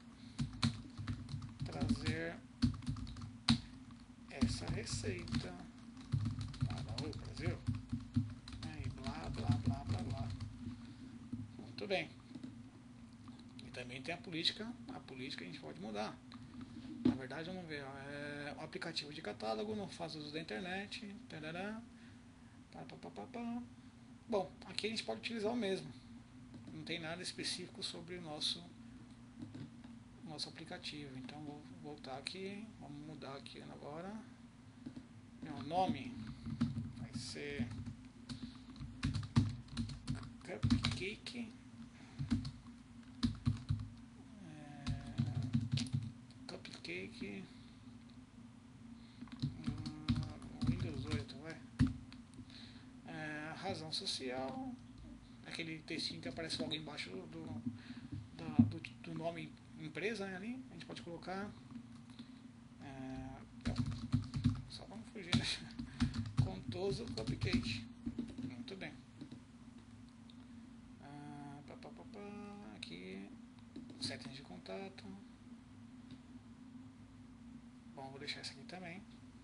trazer essa receita para o Brasil. E blá, blá, blá, blá, blá. Muito bem. E também tem a política. A política a gente pode mudar. Na verdade, vamos ver. É um aplicativo de catálogo, não faz uso da internet. Tarará, pá, pá, pá, pá, pá. Bom, aqui a gente pode utilizar o mesmo. Não tem nada específico sobre o nosso nosso aplicativo. Então vou voltar aqui, vamos mudar aqui agora. Meu nome vai ser Cupcake é, Cupcake hum, Windows oito, vai. É, razão social, aquele textinho que aparece logo embaixo do, do, da, do, do nome empresa, né, ali, a gente pode colocar é, então, só para não fugir, né? Contoso Cupcake. Muito bem. Ah, pá, pá, pá, pá, aqui settings de contato. Bom, vou deixar isso aqui também.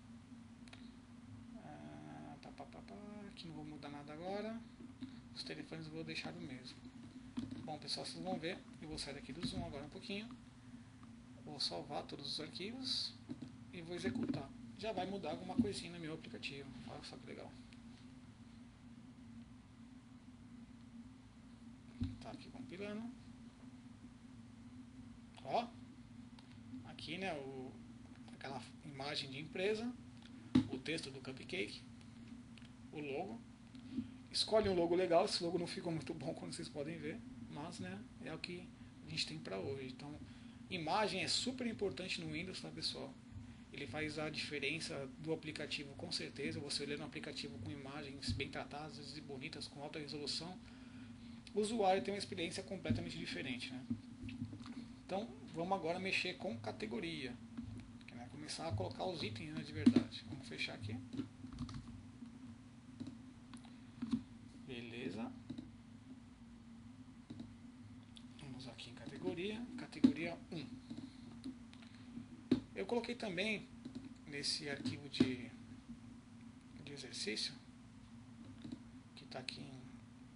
Ah, pá, pá, pá, pá, aqui não vou mudar nada agora. Os telefones eu vou deixar o mesmo. Bom, pessoal, vocês vão ver. Eu vou sair daqui do Zoom agora um pouquinho. Vou salvar todos os arquivos e vou executar. Já vai mudar alguma coisinha no meu aplicativo. Olha só que legal. Tá aqui compilando. Ó, aqui, né, o, aquela imagem de empresa, o texto do cupcake, o logo. Escolhe um logo legal. Esse logo não ficou muito bom, como vocês podem ver, mas, né, é o que a gente tem para hoje. Então, Imagem é super importante no Windows, tá, pessoal? Ele faz a diferença do aplicativo, com certeza. Você olhando um aplicativo com imagens bem tratadas e bonitas, com alta resolução, o usuário tem uma experiência completamente diferente, né? Então, vamos agora mexer com categoria, que vai começar a colocar os itens, né, de verdade. Vamos fechar aqui. Beleza. Vamos aqui em categoria, categoria um. Eu coloquei também nesse arquivo de, de exercício, que está aqui em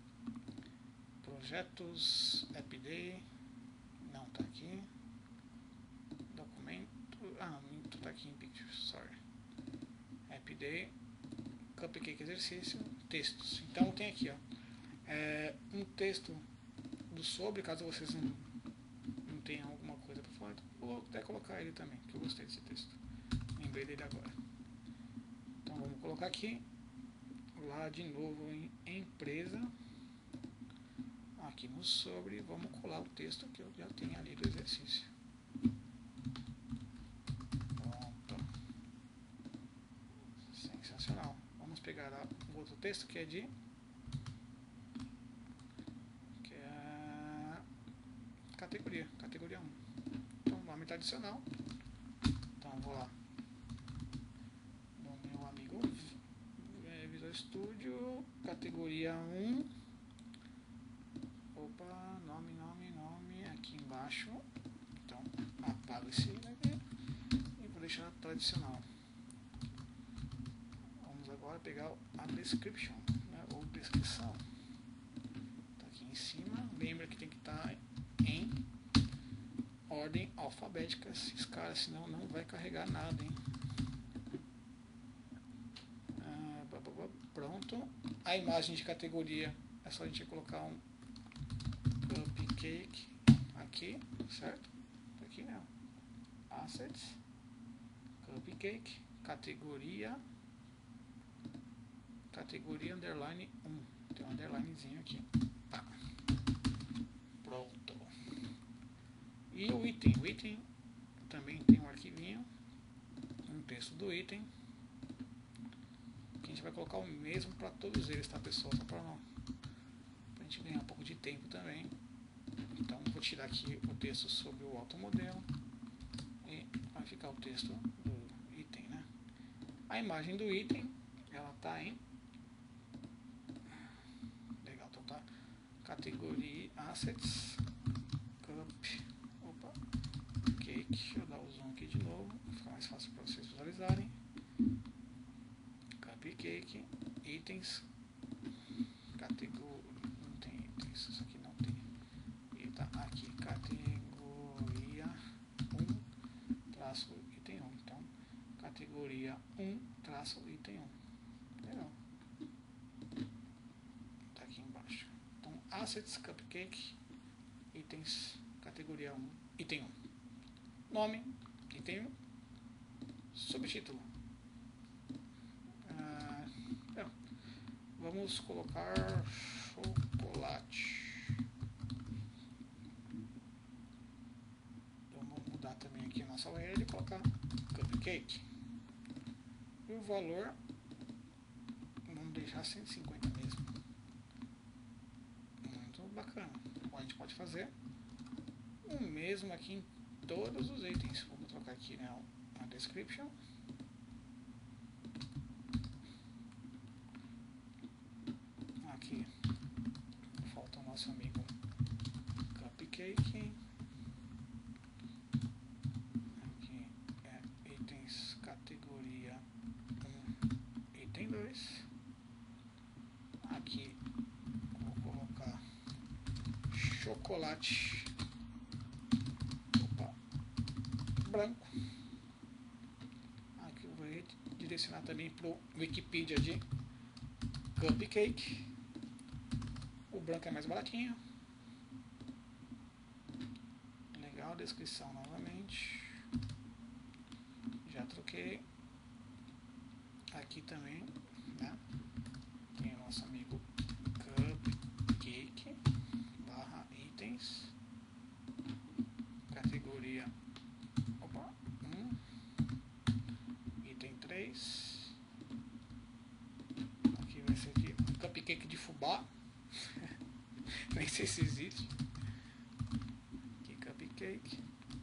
projetos, App Day, não está aqui, documento, ah, está aqui em Pictures, sorry, App Day, Cupcake exercício, textos. Então tem aqui, ó, é, um texto do sobre, caso vocês não, não tenham alguma coisa para falar, vou até colocar ele também, que eu gostei desse texto, lembrei dele agora. Então vamos colocar aqui, lá de novo em empresa, aqui no sobre, vamos colar o texto que eu já tenho ali do exercício. Pronto. Sensacional. Vamos pegar o outro texto que é de que é categoria, categoria um. Então, nome tradicional. Então, vou lá no meu amigo Visual Studio, categoria um. Opa, nome, nome, nome, aqui embaixo. Então, apago esse daqui e vou deixar tradicional. Vamos agora pegar a description, né, ou descrição. Está aqui em cima. Lembra que tem que estar em ordem alfabética, escala, senão não vai carregar nada, hein? Ah, pronto. A imagem de categoria é só a gente colocar um cupcake aqui, certo? Aqui não. Assets, cupcake, categoria, categoria underline um. Tem um underlinezinho aqui. Tá. Pronto. E o item, o item também tem um arquivinho, um texto do item, que a gente vai colocar o mesmo para todos eles, tá, pessoal? Só para a gente ganhar um pouco de tempo também. Então vou tirar aqui o texto sobre o automodelo e vai ficar o texto do item, né? A imagem do item, ela tá em legal, então tá categoria assets, cup, opa, cake, deixa eu dar o zoom aqui de novo, para ficar mais fácil para vocês visualizarem. Cupcake, itens, categoria, não tem itens, isso aqui não tem. E tá aqui, categoria um, traço item um. Então, categoria um, traço item um. Legal. Tá aqui embaixo. Então, assets, cupcake, itens, categoria um, item um. Nome, item um. Subtítulo. Ah, é. Vamos colocar chocolate. Vamos mudar também aqui a nossa U R L e colocar cupcake. E o valor, vamos deixar cento e cinquenta mesmo. Muito bacana. A gente pode fazer o mesmo aqui em todos os itens. Vamos trocar aqui, né, a description. Aqui falta o nosso amigo cupcake. Aqui é itens categoria um, item dois. Aqui vou colocar chocolate, opa, branco. Aqui eu vou direcionar também para o Wikipedia de cupcake. O branco é mais baratinho. Legal, descrição novamente. Já troquei. Aqui também, né? Tem o nosso amigo cupcake barra itens, categoria categoria opa, um, item três, aqui vai ser de cupcake de fubá, nem sei se existe, aqui cupcake,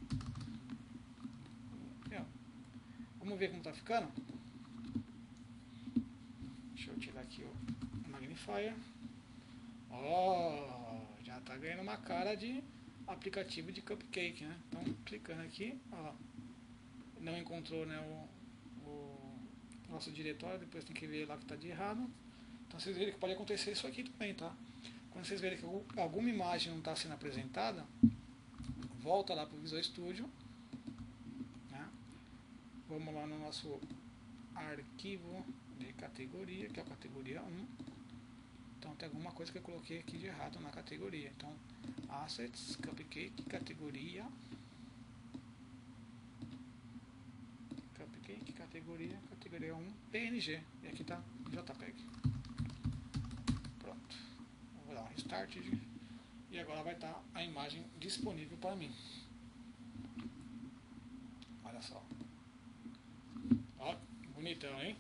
e, ó, vamos ver como tá ficando. Deixa eu tirar aqui o magnifier. Ó, oh, já tá ganhando uma cara de aplicativo de cupcake, né? Então, clicando aqui, ó, não encontrou, né, o, o nosso diretório, depois tem que ver lá que tá de errado. Então, vocês verem que pode acontecer isso aqui também, tá? Quando vocês verem que alguma imagem não está sendo apresentada, volta lá para o Visual Studio, né? Vamos lá no nosso arquivo de categoria, que é a categoria um. Então tem alguma coisa que eu coloquei aqui de errado na categoria. Então, Assets, Cupcake, categoria. Cupcake, categoria, categoria um, P N G. E aqui tá JPEG. Pronto. Vou dar um restart. E agora vai estar a imagem disponível para mim. Olha só. Ó, bonitão, hein?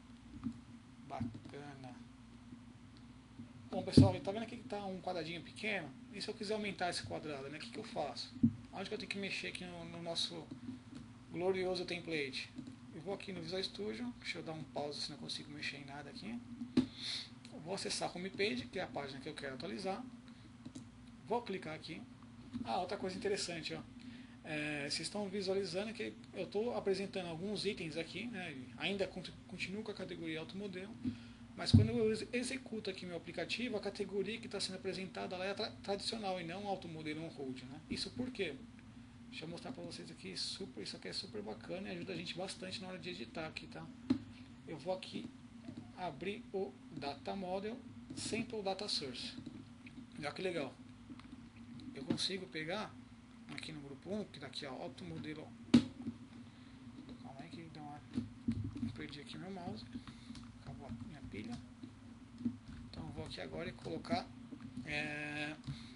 Bacana. Bom, pessoal, tá vendo aqui que está um quadradinho pequeno? E se eu quiser aumentar esse quadrado, né? O que, que eu faço? Onde que eu tenho que mexer aqui no, no nosso glorioso template? Eu vou aqui no Visual Studio, deixa eu dar um pause se não consigo mexer em nada aqui. Eu vou acessar a homepage, que é a página que eu quero atualizar. Vou clicar aqui. Ah, outra coisa interessante, ó. É, vocês estão visualizando que eu estou apresentando alguns itens aqui, né? Ainda continuo com a categoria automodelo. Mas quando eu executo aqui meu aplicativo, a categoria que está sendo apresentada ela é tra tradicional e não automodelo on-road, né? Isso por quê? Deixa eu mostrar para vocês aqui, super, isso aqui é super bacana e ajuda a gente bastante na hora de editar aqui, tá? Eu vou aqui abrir o Data Model Sample Data Source. Olha que legal. Eu consigo pegar aqui no grupo um, que daqui ó, automodelo. Calma aí que dá uma... Eu perdi aqui meu mouse. Acabou a minha pilha. Então eu vou aqui agora e colocar é,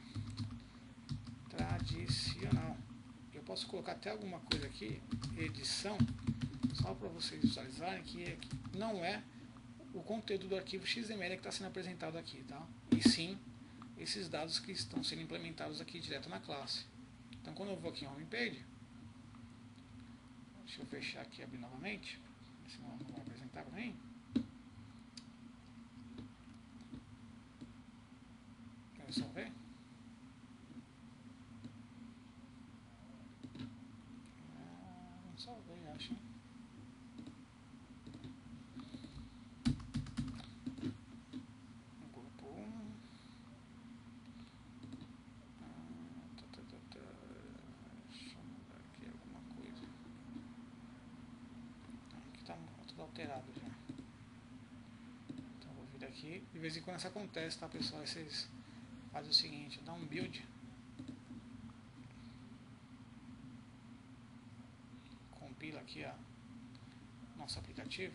tradicional. Eu posso colocar até alguma coisa aqui, edição, só para vocês visualizarem que não é o conteúdo do arquivo X M L que está sendo apresentado aqui, tá? E sim esses dados que estão sendo implementados aqui direto na classe. Então quando eu vou aqui em Homepage, deixa eu fechar aqui e abrir novamente, senão não vai apresentar para mim. Quero só ver. Ah, não salvei, acho. Grupo um. Ah, tá, tá, tá, tá. Deixa eu mudar aqui alguma coisa. Aqui tá tudo alterado já. Então vou vir aqui. De vez em quando isso acontece, tá, pessoal? Vocês fazem o seguinte, dá um build. Compila aqui ó, nosso aplicativo.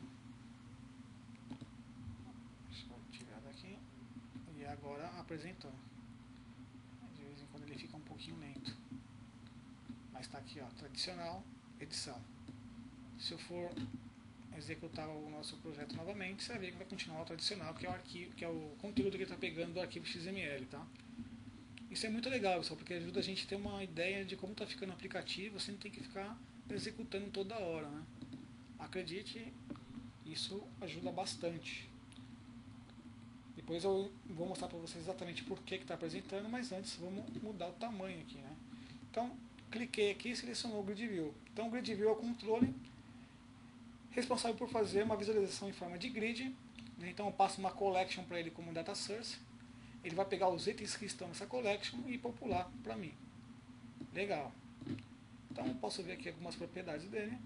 Deixa eu tirar daqui. E agora apresentou. De vez em quando ele fica um pouquinho lento. Mas está aqui ó, tradicional, edição. Se eu for executar o nosso projeto novamente, você vai ver que vai continuar o tradicional, que é o arquivo, que é o conteúdo que ele está pegando do arquivo X M L, tá? Isso é muito legal, pessoal, porque ajuda a gente a ter uma ideia de como está ficando o aplicativo, você não tem que ficar executando toda hora, né? Acredite, isso ajuda bastante. Depois eu vou mostrar para vocês exatamente por que está apresentando, mas antes vamos mudar o tamanho aqui, né? Então, cliquei aqui e selecionou o Grid View. Então, o Grid View é o controle responsável por fazer uma visualização em forma de grid, né? Então eu passo uma collection para ele como data source, ele vai pegar os itens que estão nessa collection e popular para mim. Legal. Então eu posso ver aqui algumas propriedades dele.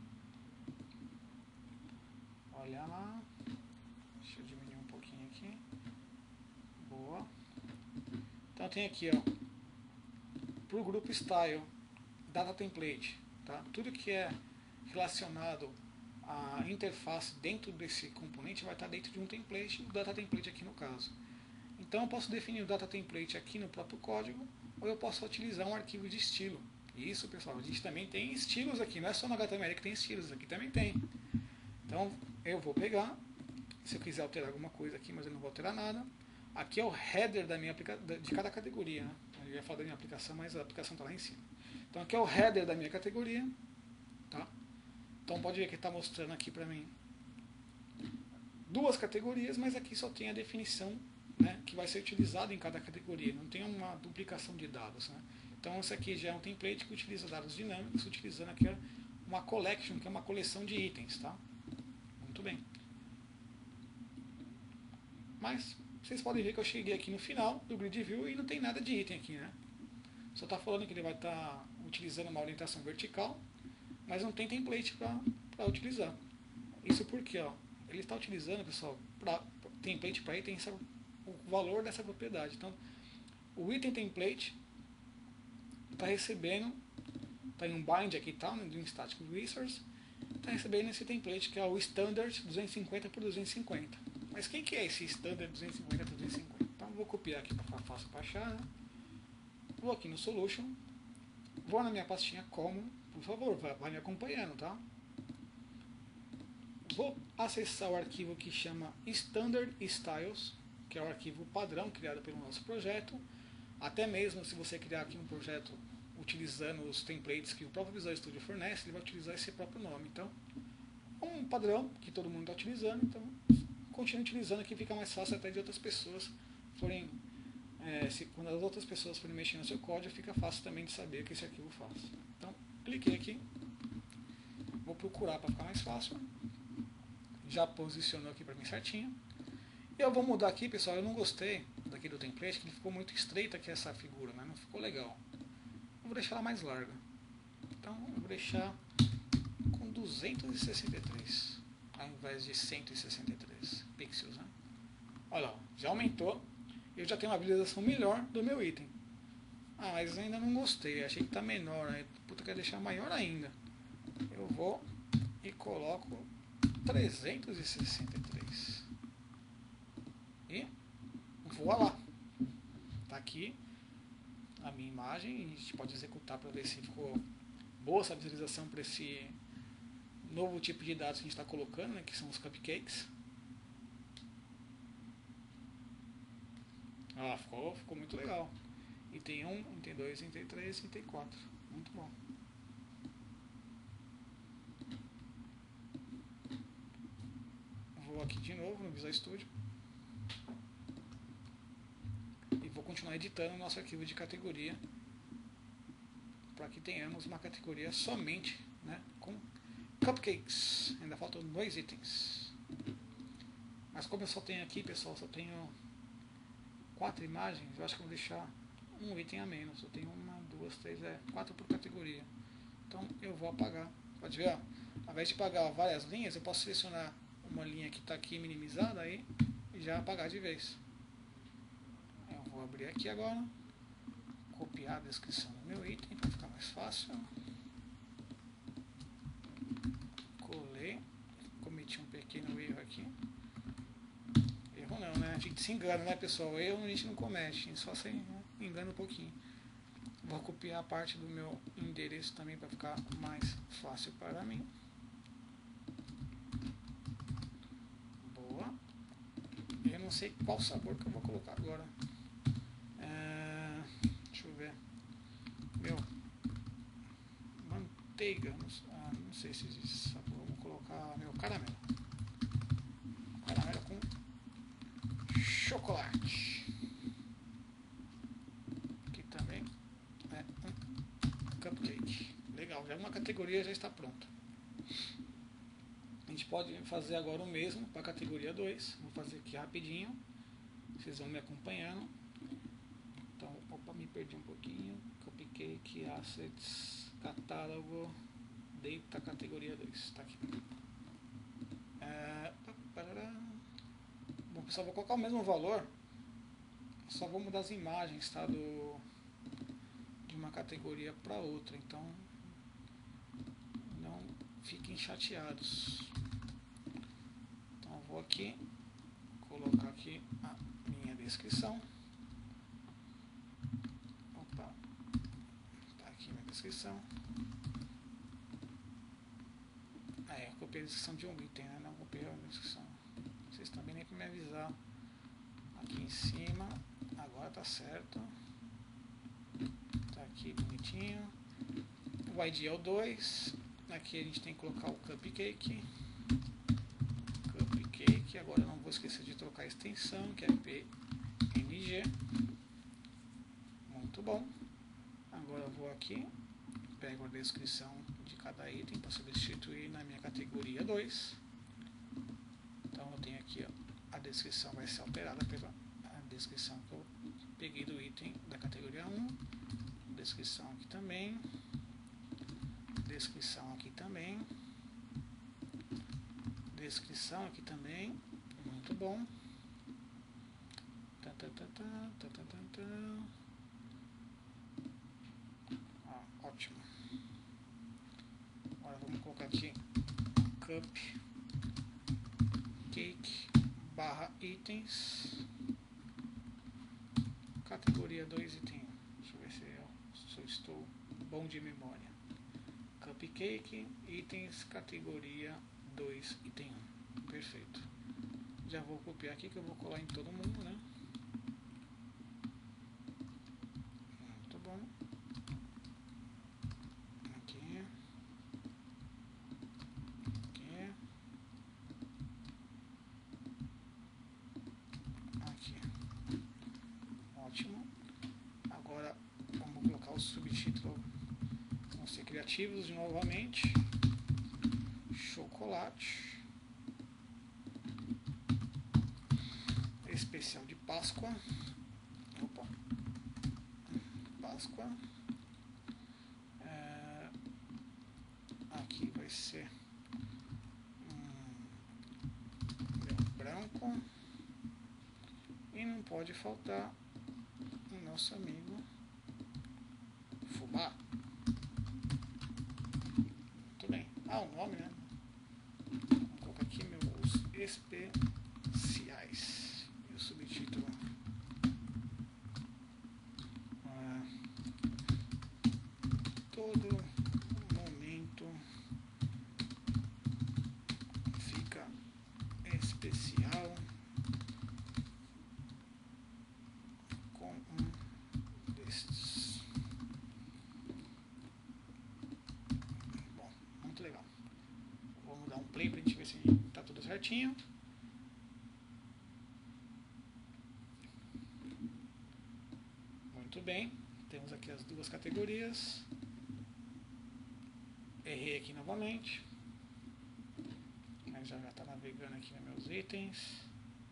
Olha lá. Deixa eu diminuir um pouquinho aqui. Boa. Então tem aqui, ó, para o grupo Style, Data Template, tá? Tudo que é relacionado a interface dentro desse componente vai estar dentro de um template, o data template aqui no caso. Então eu posso definir o data template aqui no próprio código, ou eu posso utilizar um arquivo de estilo. Isso, pessoal, a gente também tem estilos aqui, não é só no H T M L que tem estilos, aqui também tem. Então eu vou pegar, se eu quiser alterar alguma coisa aqui, mas eu não vou alterar nada. Aqui é o header da minha aplica de cada categoria, né? Eu ia falar da minha aplicação, mas a aplicação está lá em cima. Então aqui é o header da minha categoria, tá? Então pode ver que está mostrando aqui para mim duas categorias, mas aqui só tem a definição, né, que vai ser utilizada em cada categoria, não tem uma duplicação de dados, né? Então esse aqui já é um template que utiliza dados dinâmicos, utilizando aqui uma collection, que é uma coleção de itens, tá? Muito bem. Mas vocês podem ver que eu cheguei aqui no final do grid view e não tem nada de item aqui, né? Só está falando que ele vai estar tá utilizando uma orientação vertical, mas não tem template para utilizar. Isso porque, ó, ele está utilizando, pessoal, pra, template para item, o valor dessa propriedade. Então, o item template está recebendo, está em um bind aqui, tá, de um static resource, está recebendo esse template que é o standard duzentos e cinquenta por duzentos e cinquenta. Mas quem que é esse standard duzentos e cinquenta por duzentos e cinquenta? Então, vou copiar aqui para ficar fácil para achar, né? Vou aqui no Solution, vou na minha pastinha Common, por favor, vai, vai me acompanhando, tá? Vou acessar o arquivo que chama Standard Styles, que é o arquivo padrão criado pelo nosso projeto. Até mesmo se você criar aqui um projeto utilizando os templates que o próprio Visual Studio fornece, ele vai utilizar esse próprio nome. Então, um padrão que todo mundo está utilizando, então continue utilizando, que fica mais fácil até de outras pessoas forem, é, se, quando as outras pessoas forem mexer no seu código, fica fácil também de saber o que esse arquivo faz. Então, cliquei aqui, vou procurar para ficar mais fácil, já posicionou aqui para mim certinho. E eu vou mudar aqui, pessoal, eu não gostei daqui do template, que ele ficou muito estreito aqui essa figura, né? Não ficou legal. Eu vou deixar ela mais larga. Então, eu vou deixar com duzentos e sessenta e três, ao invés de cento e sessenta e três pixels, né? Olha lá, já aumentou. Eu já tenho uma visualização melhor do meu item. Ah, mas ainda não gostei, achei que está menor, né? Puta, eu quero deixar maior ainda. Eu vou e coloco trezentos e sessenta e três. E voa lá. Tá aqui a minha imagem, a gente pode executar para ver se ficou boa essa visualização para esse novo tipo de dados que a gente está colocando, né, que são os cupcakes. Ah, ficou, ficou muito legal. Item um, item dois, item três, item quatro. Muito bom. Vou aqui de novo no Visual Studio. E vou continuar editando o nosso arquivo de categoria, para que tenhamos uma categoria somente, né, com cupcakes. Ainda faltam dois itens. Mas como eu só tenho aqui, pessoal, só tenho quatro imagens, eu acho que eu vou deixar um item a menos. Eu tenho uma, duas, três, é, quatro por categoria. Então eu vou apagar. Pode ver, ó, ao invés de apagar várias linhas, eu posso selecionar uma linha que está aqui minimizada aí e já apagar de vez. Eu vou abrir aqui agora, copiar a descrição do meu item para ficar mais fácil. Colei, cometi um pequeno erro aqui. Erro não, né? A gente se engana, né, pessoal? Erro a gente não comete, a gente só se engana um pouquinho. Vou copiar a parte do meu endereço também para ficar mais fácil para mim. Boa. Eu não sei qual sabor que eu vou colocar agora. É, deixa eu ver. Meu, manteiga. Não, ah, não sei se existe sabor. Vou colocar meu caramelo. Caramelo com chocolate. Aqui também é um cupcake. Legal, já uma categoria já está pronta. A gente pode fazer agora o mesmo para a categoria dois. Vou fazer aqui rapidinho. Vocês vão me acompanhando. Então, opa, me perdi um pouquinho. Cupcake, Assets, Catálogo, Data, categoria dois. Está aqui. É, bom, pessoal, vou colocar o mesmo valor. Só vou mudar as imagens, tá? Do, de uma categoria para outra. Então, não fiquem chateados. Então, eu vou aqui, colocar aqui a minha descrição. Opa, tá aqui aqui na descrição. Aí eu copiei a descrição de um item, né? Não copiei a descrição. Vocês também nem para me avisar. Aqui em cima, agora tá certo. Tá aqui bonitinho. O I D é o dois. Aqui a gente tem que colocar o cupcake. Cupcake. Agora eu não vou esquecer de trocar a extensão, que é P N G. Muito bom. Agora eu vou aqui, pego a descrição de cada item para substituir na minha categoria dois. Então eu tenho aqui, ó, a descrição vai ser alterada pela a descrição que eu peguei do item da categoria um. Descrição aqui também. Descrição aqui também. Descrição aqui também. Muito bom. Tá, tá, tá, tá, tá, tá, tá, tá. Ah, ótimo. Agora vamos colocar aqui cup cake barra itens. Categoria dois item. Deixa eu ver se eu, se eu estou bom de memória. Cupcake, itens, categoria dois, item um. Perfeito. Já vou copiar aqui que eu vou colar em todo mundo, né? Muito bom. Aqui. Aqui. Aqui. Ótimo. Agora vamos colocar o subtítulo. Vamos ser criativos de novamente. Chocolate. Especial de Páscoa. Opa. Páscoa. É, aqui vai ser um branco. E não pode faltar o nosso amigo fubá. Muito bem. Ah, o nome, né? Vou colocar aqui meus especiais. E o subtítulo. Ah, todo momento fica especial com um destes. Bom, muito legal. Vamos dar um play para a gente ver se está tudo certinho. Muito bem, temos aqui as duas categorias. Errei aqui novamente, mas já está navegando aqui nos meus itens.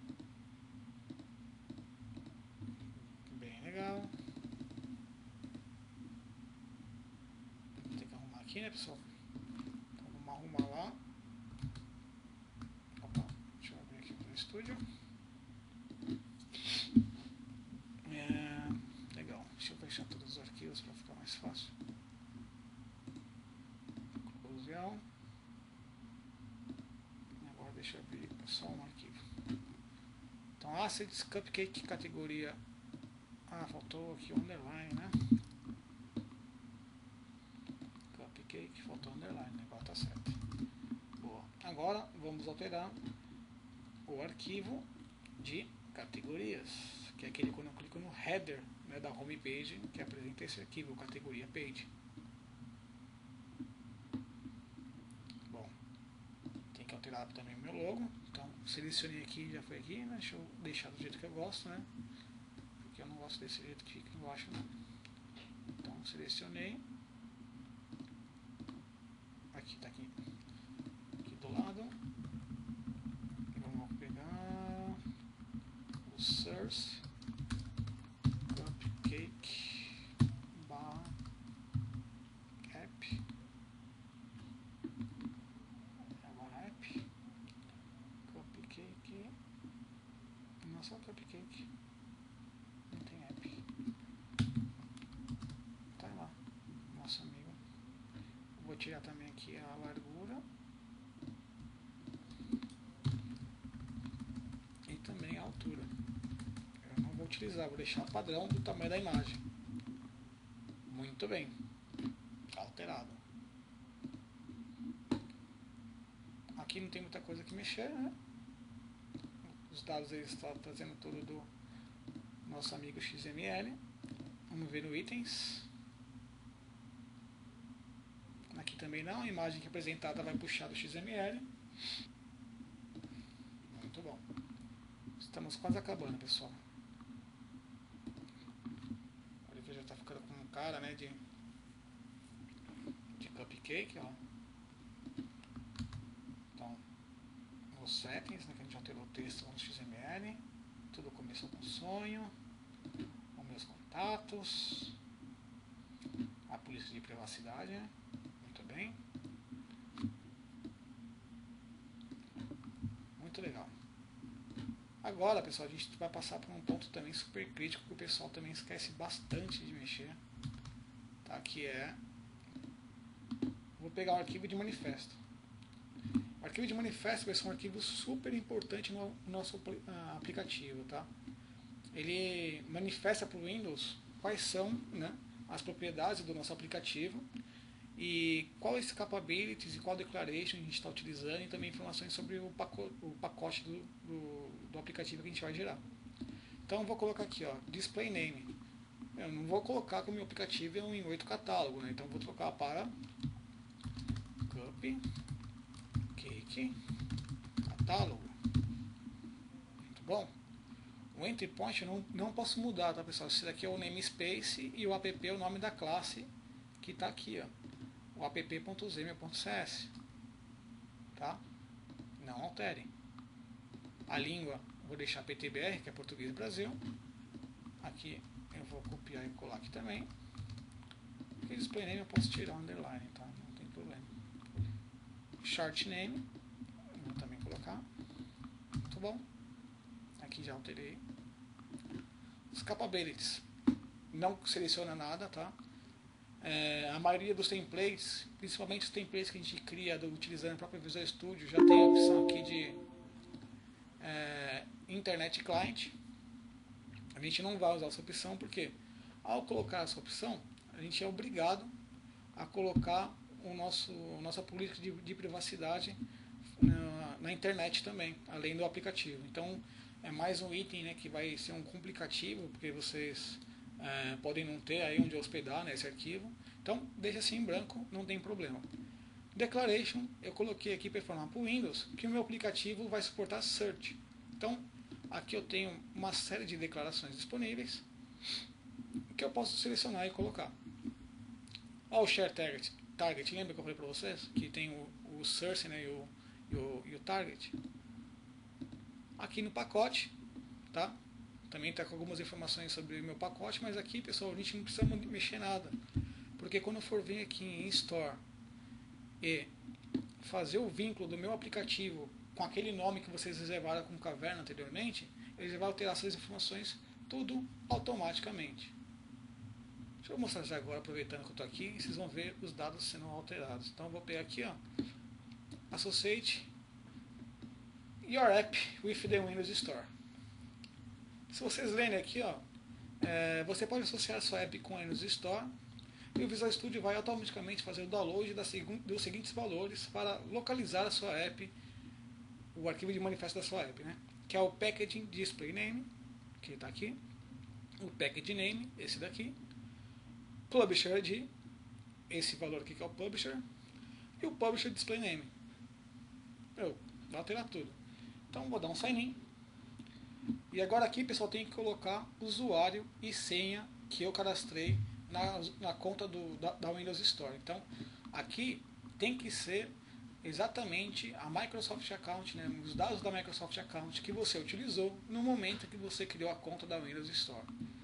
Bem legal. Vou ter que arrumar aqui, né, pessoal? Então vamos arrumar lá. Opa, deixa eu abrir aqui no estúdio. É, legal, deixa eu fechar todos os arquivos para ficar mais fácil. Conclusão. Agora deixa eu abrir só um arquivo. Então, Assets, Cupcake, categoria. Ah, faltou aqui o underline, né? Cupcake, faltou o underline, o negócio tá certo. Boa. Agora vamos alterar o arquivo de categorias, que é aquele quando eu clico no header, né, da homepage, que apresenta esse arquivo, categoria page. Bom, tem que alterar também o meu logo. Então, selecionei aqui, já foi aqui, né? Deixa eu deixar do jeito que eu gosto, né? Porque eu não gosto desse jeito que fica embaixo, né? Então, selecionei. Aqui, tá aqui. Aqui do lado. Vamos pegar o source. Cupcake bar app. Agora app. Cupcake. Não, só cupcake. Não tem app. Tá lá. Nosso amigo. Vou tirar também aqui a largura. E também a altura. Eu não vou utilizar, vou deixar o padrão do tamanho da imagem. Muito bem. alterado. Aqui não tem muita coisa que mexer, né? Os dados eles estão trazendo tudo do nosso amigo X M L. Vamos ver no itens. Aqui também não, a imagem que é apresentada vai puxar do X M L. Muito bom. Estamos quase acabando, pessoal. Olha que já está ficando com cara, né, de, de cupcake, ó. Então, os settings, né, que a gente alterou o texto no X M L. Tudo começou com sonho. Os meus contatos. A política de privacidade, né? Muito bem. Muito legal. Agora, pessoal, a gente vai passar por um ponto também super crítico que o pessoal também esquece bastante de mexer, tá? Que é, vou pegar o arquivo de manifesto. O arquivo de manifesto vai ser um arquivo super importante no nosso aplicativo, tá? Ele manifesta para o Windows quais são, né, as propriedades do nosso aplicativo e quais capabilities e qual declaration a gente está utilizando e também informações sobre o pacote, o pacote do, do, do aplicativo que a gente vai gerar. Então eu vou colocar aqui, ó, display name. Eu não vou colocar que o meu aplicativo é um em oito catálogo, né? Então eu vou trocar para cupcake catálogo. Muito bom. O entry point eu não, não posso mudar, tá, pessoal? Esse daqui é o namespace e o app é o nome da classe que está aqui, ó. O app.xaml.cs, tá? Não alterem. A língua, vou deixar P T B R, que é Português Brasil. Aqui eu vou copiar e colar aqui também. E display name eu posso tirar o underline, tá? Não tem problema. Short name, vou também colocar. Muito bom. Aqui já alterei. Os capabilities, não seleciona nada, tá? É, a maioria dos templates, principalmente os templates que a gente cria do, utilizando o próprio Visual Studio, já tem a opção aqui de é, Internet Client. A gente não vai usar essa opção porque ao colocar essa opção, a gente é obrigado a colocar o nosso nossa política de, de privacidade na, na internet também, além do aplicativo. Então é mais um item, né, que vai ser um complicativo, porque vocês É, podem não ter aí onde hospedar, né, esse arquivo. Então deixa assim em branco, não tem problema. Declaration, eu coloquei aqui para informar para o Windows que o meu aplicativo vai suportar search. Então aqui eu tenho uma série de declarações disponíveis que eu posso selecionar e colocar. Ó, o share target, target, lembra que eu falei para vocês que tem o, o source, né, e, o, e, o, e o target aqui no pacote, tá? Também está com algumas informações sobre o meu pacote, mas aqui, pessoal, a gente não precisa mexer nada. Porque quando eu for vir aqui em Store e fazer o vínculo do meu aplicativo com aquele nome que vocês reservaram como caverna anteriormente, ele vai alterar essas informações tudo automaticamente. Deixa eu mostrar já agora, aproveitando que eu estou aqui, e vocês vão ver os dados sendo alterados. Então eu vou pegar aqui, ó, Associate Your App with the Windows Store. Se vocês lerem aqui, ó, é, você pode associar a sua app com o Windows Store e o Visual Studio vai automaticamente fazer o download das, dos seguintes valores para localizar a sua app, o arquivo de manifesto da sua app, né? Que é o Packaging Display Name, que está aqui, o Package Name, esse daqui, Publisher I D, esse valor aqui que é o Publisher, e o Publisher Display Name. Eu vou alterar tudo. Então vou dar um sign in. E agora aqui, pessoal, tem que colocar usuário e senha que eu cadastrei na, na conta do, da, da Windows Store. Então, aqui tem que ser exatamente a Microsoft Account, né, os dados da Microsoft Account que você utilizou no momento que você criou a conta da Windows Store.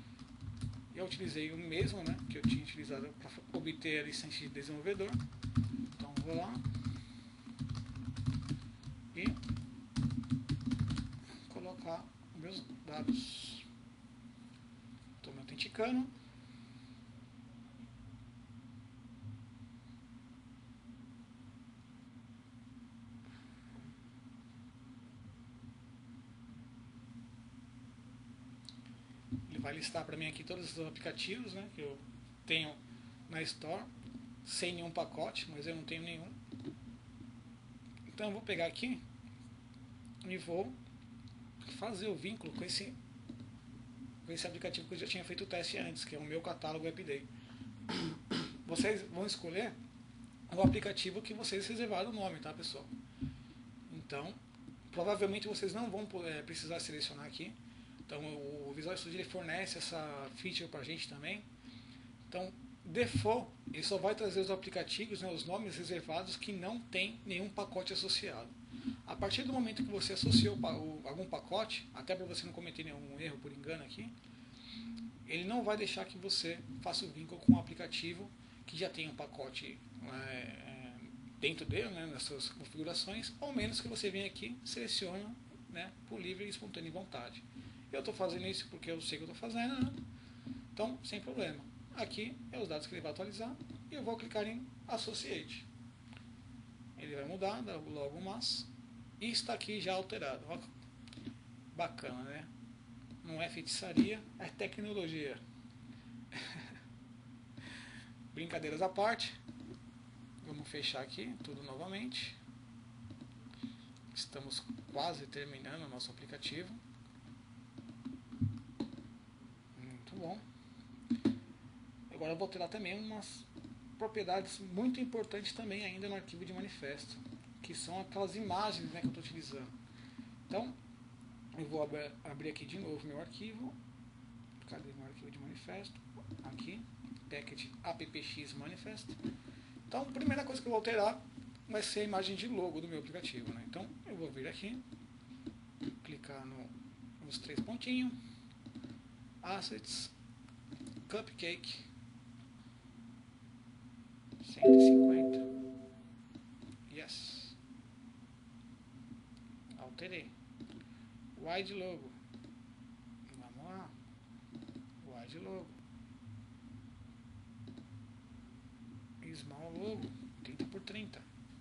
Eu utilizei o mesmo, né, que eu tinha utilizado para obter a licença de desenvolvedor. Então, vou lá e colocar meus dados. Estou me autenticando. Ele vai listar para mim aqui todos os aplicativos, né, que eu tenho na Store. sem nenhum pacote, mas eu não tenho nenhum. Então eu vou pegar aqui e vou fazer o vínculo com esse, com esse aplicativo que eu já tinha feito o teste antes, que é o meu catálogo AppDay. Vocês vão escolher o aplicativo que vocês reservaram o nome, tá, pessoal? Então, provavelmente vocês não vão é, precisar selecionar aqui. Então, o Visual Studio ele fornece essa feature para a gente também. Então, default, ele só vai trazer os aplicativos, né, os nomes reservados que não tem nenhum pacote associado. A partir do momento que você associou algum pacote, até para você não cometer nenhum erro por engano aqui, ele não vai deixar que você faça o vínculo com um aplicativo que já tem um pacote é, dentro dele, né, nas suas configurações, ao menos que você venha aqui e selecione, né, por livre e espontânea vontade. Eu estou fazendo isso porque eu sei que eu estou fazendo, né? Então, sem problema. Aqui é os dados que ele vai atualizar e eu vou clicar em Associate. Ele vai mudar, dá logo um mas, e está aqui já alterado. Ó, bacana, né? Não é feitiçaria, é tecnologia. Brincadeiras à parte, vamos fechar aqui tudo novamente. Estamos quase terminando o nosso aplicativo. Muito bom. Agora eu vou alterar também umas propriedades muito importantes também ainda no arquivo de manifesto, que são aquelas imagens, né, que eu estou utilizando. Então, eu vou ab abrir aqui de novo meu arquivo. Cadê meu arquivo de manifesto? Aqui, package appx manifest. Então, a primeira coisa que eu vou alterar vai ser a imagem de logo do meu aplicativo, né? Então, eu vou vir aqui, clicar no, nos três pontinhos, Assets, Cupcake, cento e cinquenta, yes, alterei, Wide Logo, vamos lá, Wide Logo, Small Logo, trinta por trinta,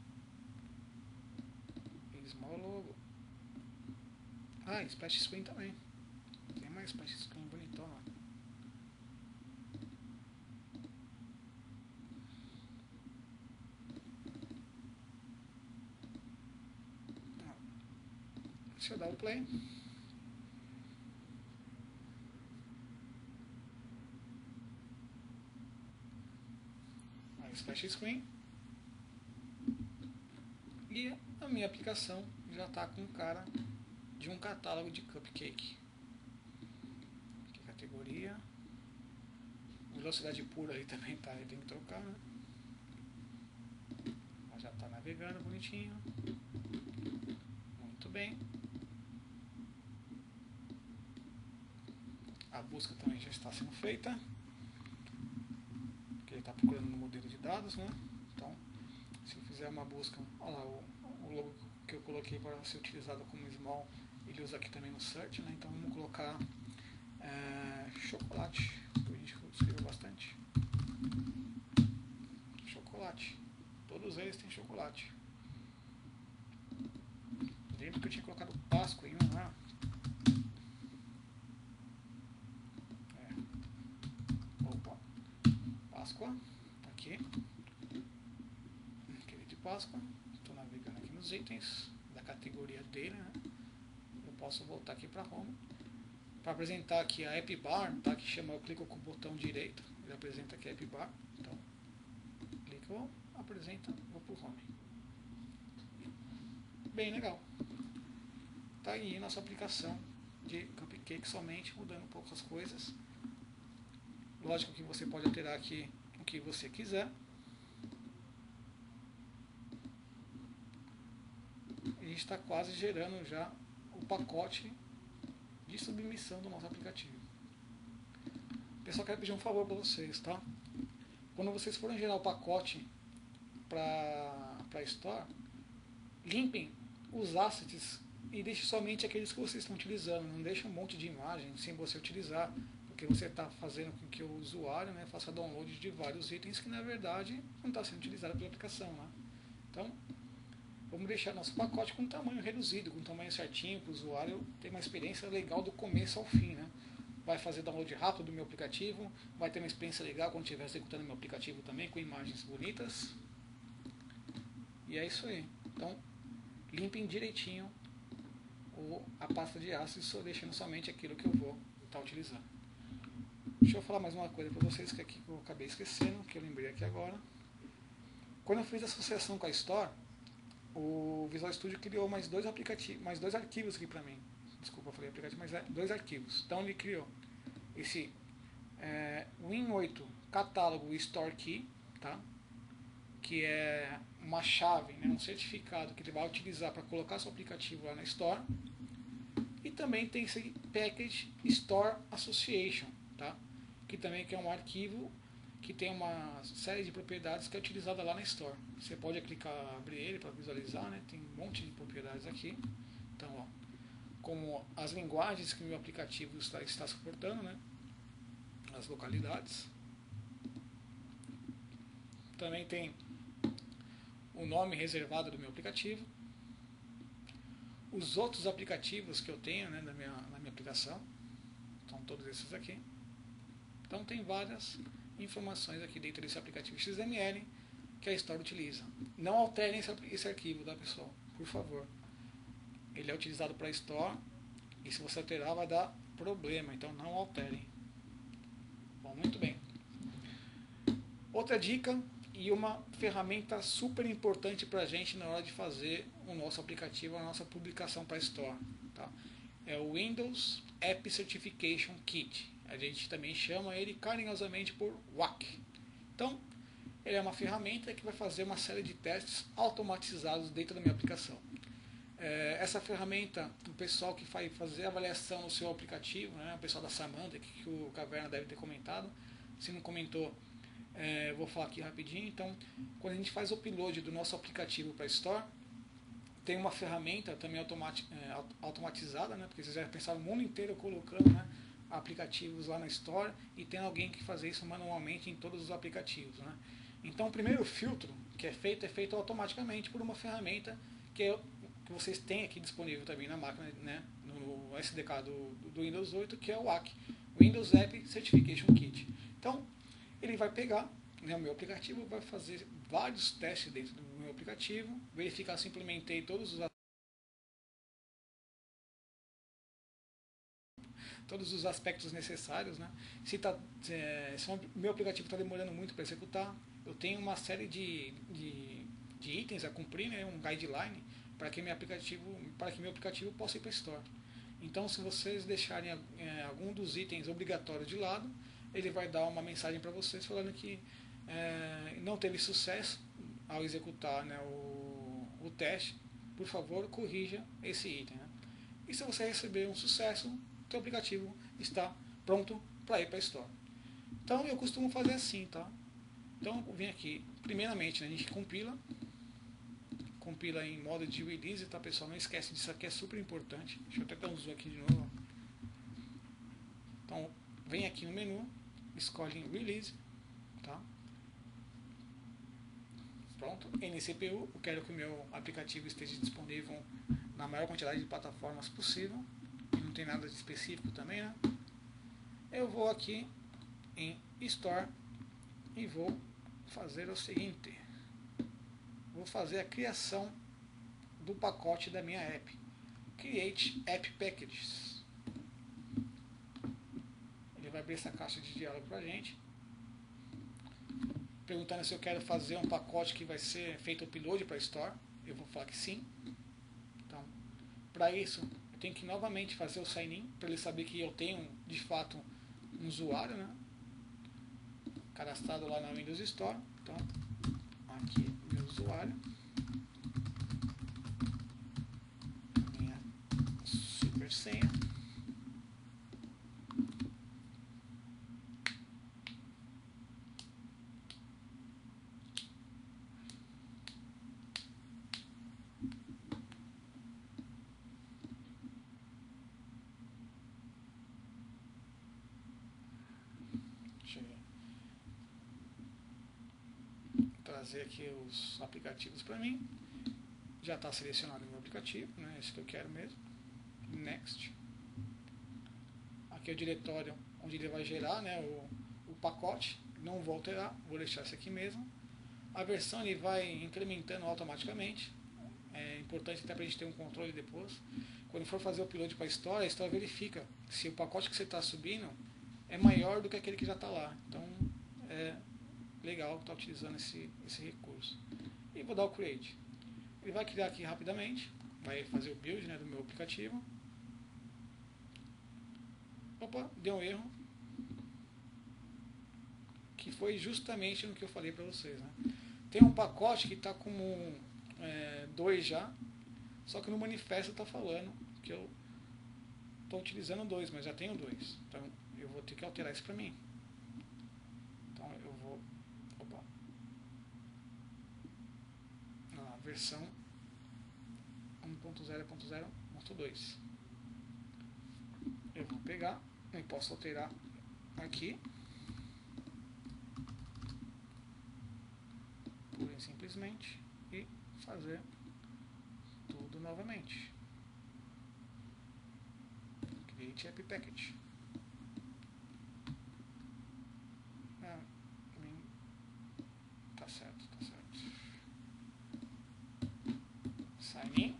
Small Logo, ah, Splash Screen também, tem mais Splash Screen bonitona. Deixa eu dar o play. Aí, Splash Screen. E a minha aplicação já está com cara de um catálogo de cupcake. Aqui, categoria. Velocidade pura aí também tá, aí tem que trocar, né? Já está navegando bonitinho. Muito bem. A busca também já está sendo feita. Porque ele está procurando no modelo de dados, né? Então, se eu fizer uma busca, olha lá, o, o logo que eu coloquei para ser utilizado como small, ele usa aqui também no search, né? Então vamos colocar é, chocolate, que a gente escreveu bastante. Chocolate. Todos eles têm chocolate. Lembro que eu tinha colocado Páscoa em um lá. Páscoa, aqui, aquele de Páscoa. Estou navegando aqui nos itens da categoria dele, né? Eu posso voltar aqui para Home para apresentar aqui a App Bar, tá? Que chama, eu clico com o botão direito, ele apresenta aqui a App Bar. Então, clico, apresenta, vou para o Home. Bem legal. Tá aí nossa aplicação de Cupcake, somente mudando um pouco as coisas. Lógico que você pode alterar aqui o que você quiser. E está quase gerando já o pacote de submissão do nosso aplicativo. Pessoal, quero pedir um favor para vocês, tá? Quando vocês forem gerar o pacote para a Store, limpem os assets e deixem somente aqueles que vocês estão utilizando. Não deixem um monte de imagem sem você utilizar, porque você está fazendo com que o usuário, né, faça download de vários itens que na verdade não está sendo utilizado pela aplicação, né? Então, vamos deixar nosso pacote com um tamanho reduzido, com um tamanho certinho, para o usuário ter uma experiência legal do começo ao fim, né? vai fazer download rápido do meu aplicativo, vai ter uma experiência legal quando estiver executando meu aplicativo também, com imagens bonitas. E é isso aí. Então, limpem direitinho o, a pasta de ácido, só deixando somente aquilo que eu vou estar utilizando. Deixa eu falar mais uma coisa para vocês que aqui eu acabei esquecendo, que eu lembrei aqui agora. Quando eu fiz a associação com a Store, o Visual Studio criou mais dois aplicativos, mais dois arquivos aqui para mim. Desculpa, eu falei aplicativo, mas é dois arquivos. Então ele criou esse é, Win oito Catálogo Store Key, tá? Que é uma chave, né, um certificado que ele vai utilizar para colocar seu aplicativo lá na Store. E também tem esse Package Store Association, tá? Que também que é um arquivo que tem uma série de propriedades que é utilizada lá na Store. Você pode clicar, abrir ele para visualizar, né? Tem um monte de propriedades aqui. Então, ó, como as linguagens que o meu aplicativo está, está suportando, né? As localidades. Também tem o nome reservado do meu aplicativo. Os outros aplicativos que eu tenho, né, na, minha, na minha aplicação. São todos esses aqui. Então tem várias informações aqui dentro desse aplicativo X M L que a Store utiliza. Não alterem esse, esse arquivo, tá, pessoal? Por favor. Ele é utilizado para a Store e se você alterar vai dar problema, então não alterem. Bom, muito bem. Outra dica e uma ferramenta super importante para a gente na hora de fazer o nosso aplicativo, a nossa publicação para a Store, tá? É o Windows App Certification Kit. A gente também chama ele carinhosamente por W A C. Então, ele é uma ferramenta que vai fazer uma série de testes automatizados dentro da minha aplicação. É, essa ferramenta, o pessoal que vai fazer a avaliação no seu aplicativo, né, o pessoal da Samantha, que, que o Caverna deve ter comentado, se não comentou, é, eu vou falar aqui rapidinho. Então, quando a gente faz o upload do nosso aplicativo para a Store, tem uma ferramenta também automati é, automatizada, né, porque vocês já pensaram o mundo inteiro colocando, né, aplicativos lá na Store e tem alguém que fazer isso manualmente em todos os aplicativos, né? Então o primeiro filtro que é feito é feito automaticamente por uma ferramenta que, é, que vocês têm aqui disponível também na máquina, né, no S D K do, do Windows oito, que é o W A C, Windows App Certification Kit. Então ele vai pegar, né, o meu aplicativo, vai fazer vários testes dentro do meu aplicativo, verificar se implementei todos os todos os aspectos necessários, né? Se, tá, é, se o meu aplicativo está demorando muito para executar, eu tenho uma série de, de, de itens a cumprir, né? Um guideline para que meu aplicativo, para que meu aplicativo possa ir para a Store. Então, se vocês deixarem é, algum dos itens obrigatórios de lado, ele vai dar uma mensagem para vocês falando que é, não teve sucesso ao executar, né, o, o teste. Por favor, corrija esse item, né? E se você receber um sucesso, o aplicativo está pronto para ir para a Store. Então eu costumo fazer assim, tá? Então eu venho aqui, primeiramente, né, a gente compila, compila em modo de release, tá, pessoal? Não esquece disso aqui, é super importante. Deixa eu até dar um zoom aqui de novo. Então vem aqui no menu, escolhe em release, tá? Pronto, N C P U, eu quero que o meu aplicativo esteja disponível na maior quantidade de plataformas possível. Não tem nada de específico também, né? Eu vou aqui em Store e vou fazer o seguinte: vou fazer a criação do pacote da minha app, Create App Packages. Ele vai abrir essa caixa de diálogo pra gente, perguntando se eu quero fazer um pacote que vai ser feito upload para a Store. Eu vou falar que sim. Então, para isso tenho que novamente fazer o sign-in para ele saber que eu tenho de fato um usuário, né, cadastrado lá na Windows Store. Então aqui meu usuário, minha super senha, trazer aqui os aplicativos para mim. Já está selecionado o meu aplicativo, né? Esse que eu quero mesmo. Next. aqui é o diretório onde ele vai gerar, né, o, o pacote. Não vou alterar, vou deixar isso aqui mesmo. A versão ele vai incrementando automaticamente. É importante até para a gente ter um controle depois. Quando for fazer o upload para a Store, a Store verifica se o pacote que você está subindo é maior do que aquele que já está lá. Então é legal estar utilizando esse, esse recurso. E vou dar o Create. Ele vai criar aqui rapidamente, vai fazer o build, né, do meu aplicativo. Opa, deu um erro. Que foi justamente no que eu falei para vocês. Né? Tem um pacote que está como é, dois já, só que no manifesto está falando que eu estou utilizando dois, mas já tenho dois. Então eu vou ter que alterar isso para mim. Então eu vou. Opa. Na versão um ponto zero ponto zero ponto dois. Eu vou pegar, eu posso alterar aqui. Pura e simplesmente, e fazer tudo novamente. Create App Package. Ah, tá certo, tá certo. Sign in.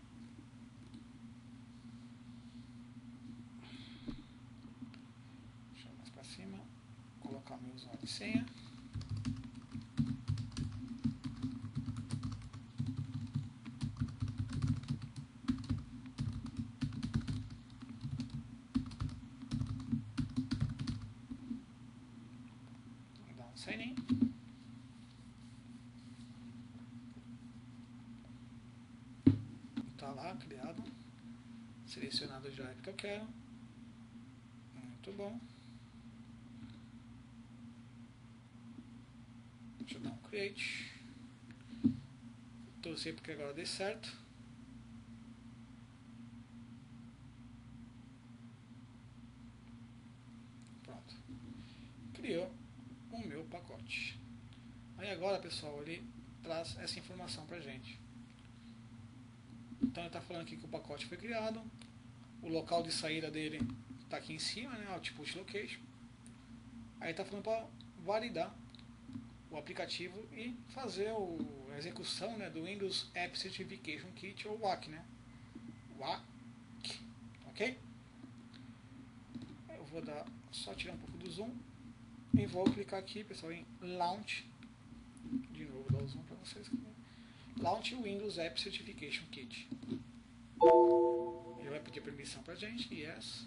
Deixa eu mais para cima. Colocar meu usuário e senha. Sign in. Está lá criado, selecionado já é que eu quero. Muito bom. Deixa eu dar um create. Torcer porque agora dê certo. Pronto. Criou o meu pacote. Aí agora, pessoal, ele traz essa informação pra gente. Então ele está falando aqui que o pacote foi criado, o local de saída dele está aqui em cima, né, Output Location. Aí está falando para validar o aplicativo e fazer o, a execução, né, do Windows App Certification Kit, ou W A C, né? W A C, ok? Eu vou dar, só tirar um pouco do zoom e vou clicar aqui, pessoal, em Launch. De novo, vou dar o zoom para vocês aqui. Launch Windows App Certification Kit. Ele vai pedir permissão para a gente, yes.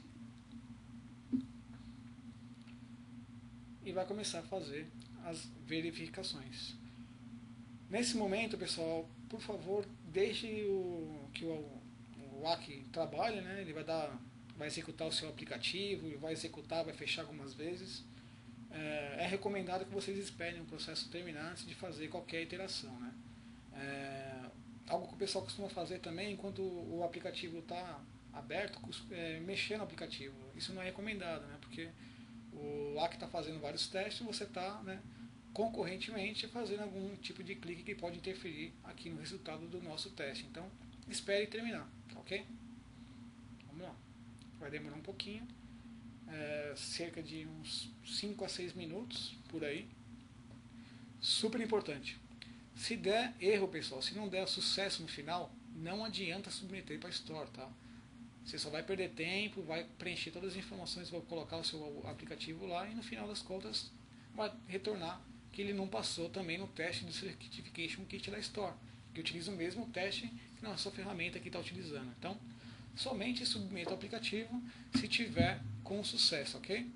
E vai começar a fazer as verificações. Nesse momento, pessoal, por favor, deixe o, que o, o W A C trabalhe, né? Ele vai, dar, vai executar o seu aplicativo, ele vai executar, vai fechar algumas vezes. É, é recomendado que vocês esperem o processo terminar antes de fazer qualquer iteração, né? É, algo que o pessoal costuma fazer também, enquanto o aplicativo está aberto, é mexer no aplicativo. Isso não é recomendado, né? Porque o W A C está fazendo vários testes e você está, né, concorrentemente fazendo algum tipo de clique que pode interferir aqui no resultado do nosso teste. Então, espere terminar, ok? Vamos lá. Vai demorar um pouquinho, é, cerca de uns cinco a seis minutos, por aí. Super importante. Se der erro, pessoal, se não der sucesso no final, não adianta submeter para a Store, tá? Você só vai perder tempo, vai preencher todas as informações, vai colocar o seu aplicativo lá e no final das contas vai retornar que ele não passou também no teste do Certification Kit da Store, que utiliza o mesmo teste que na sua ferramenta que está utilizando. Então, somente submeta o aplicativo se tiver com sucesso, ok?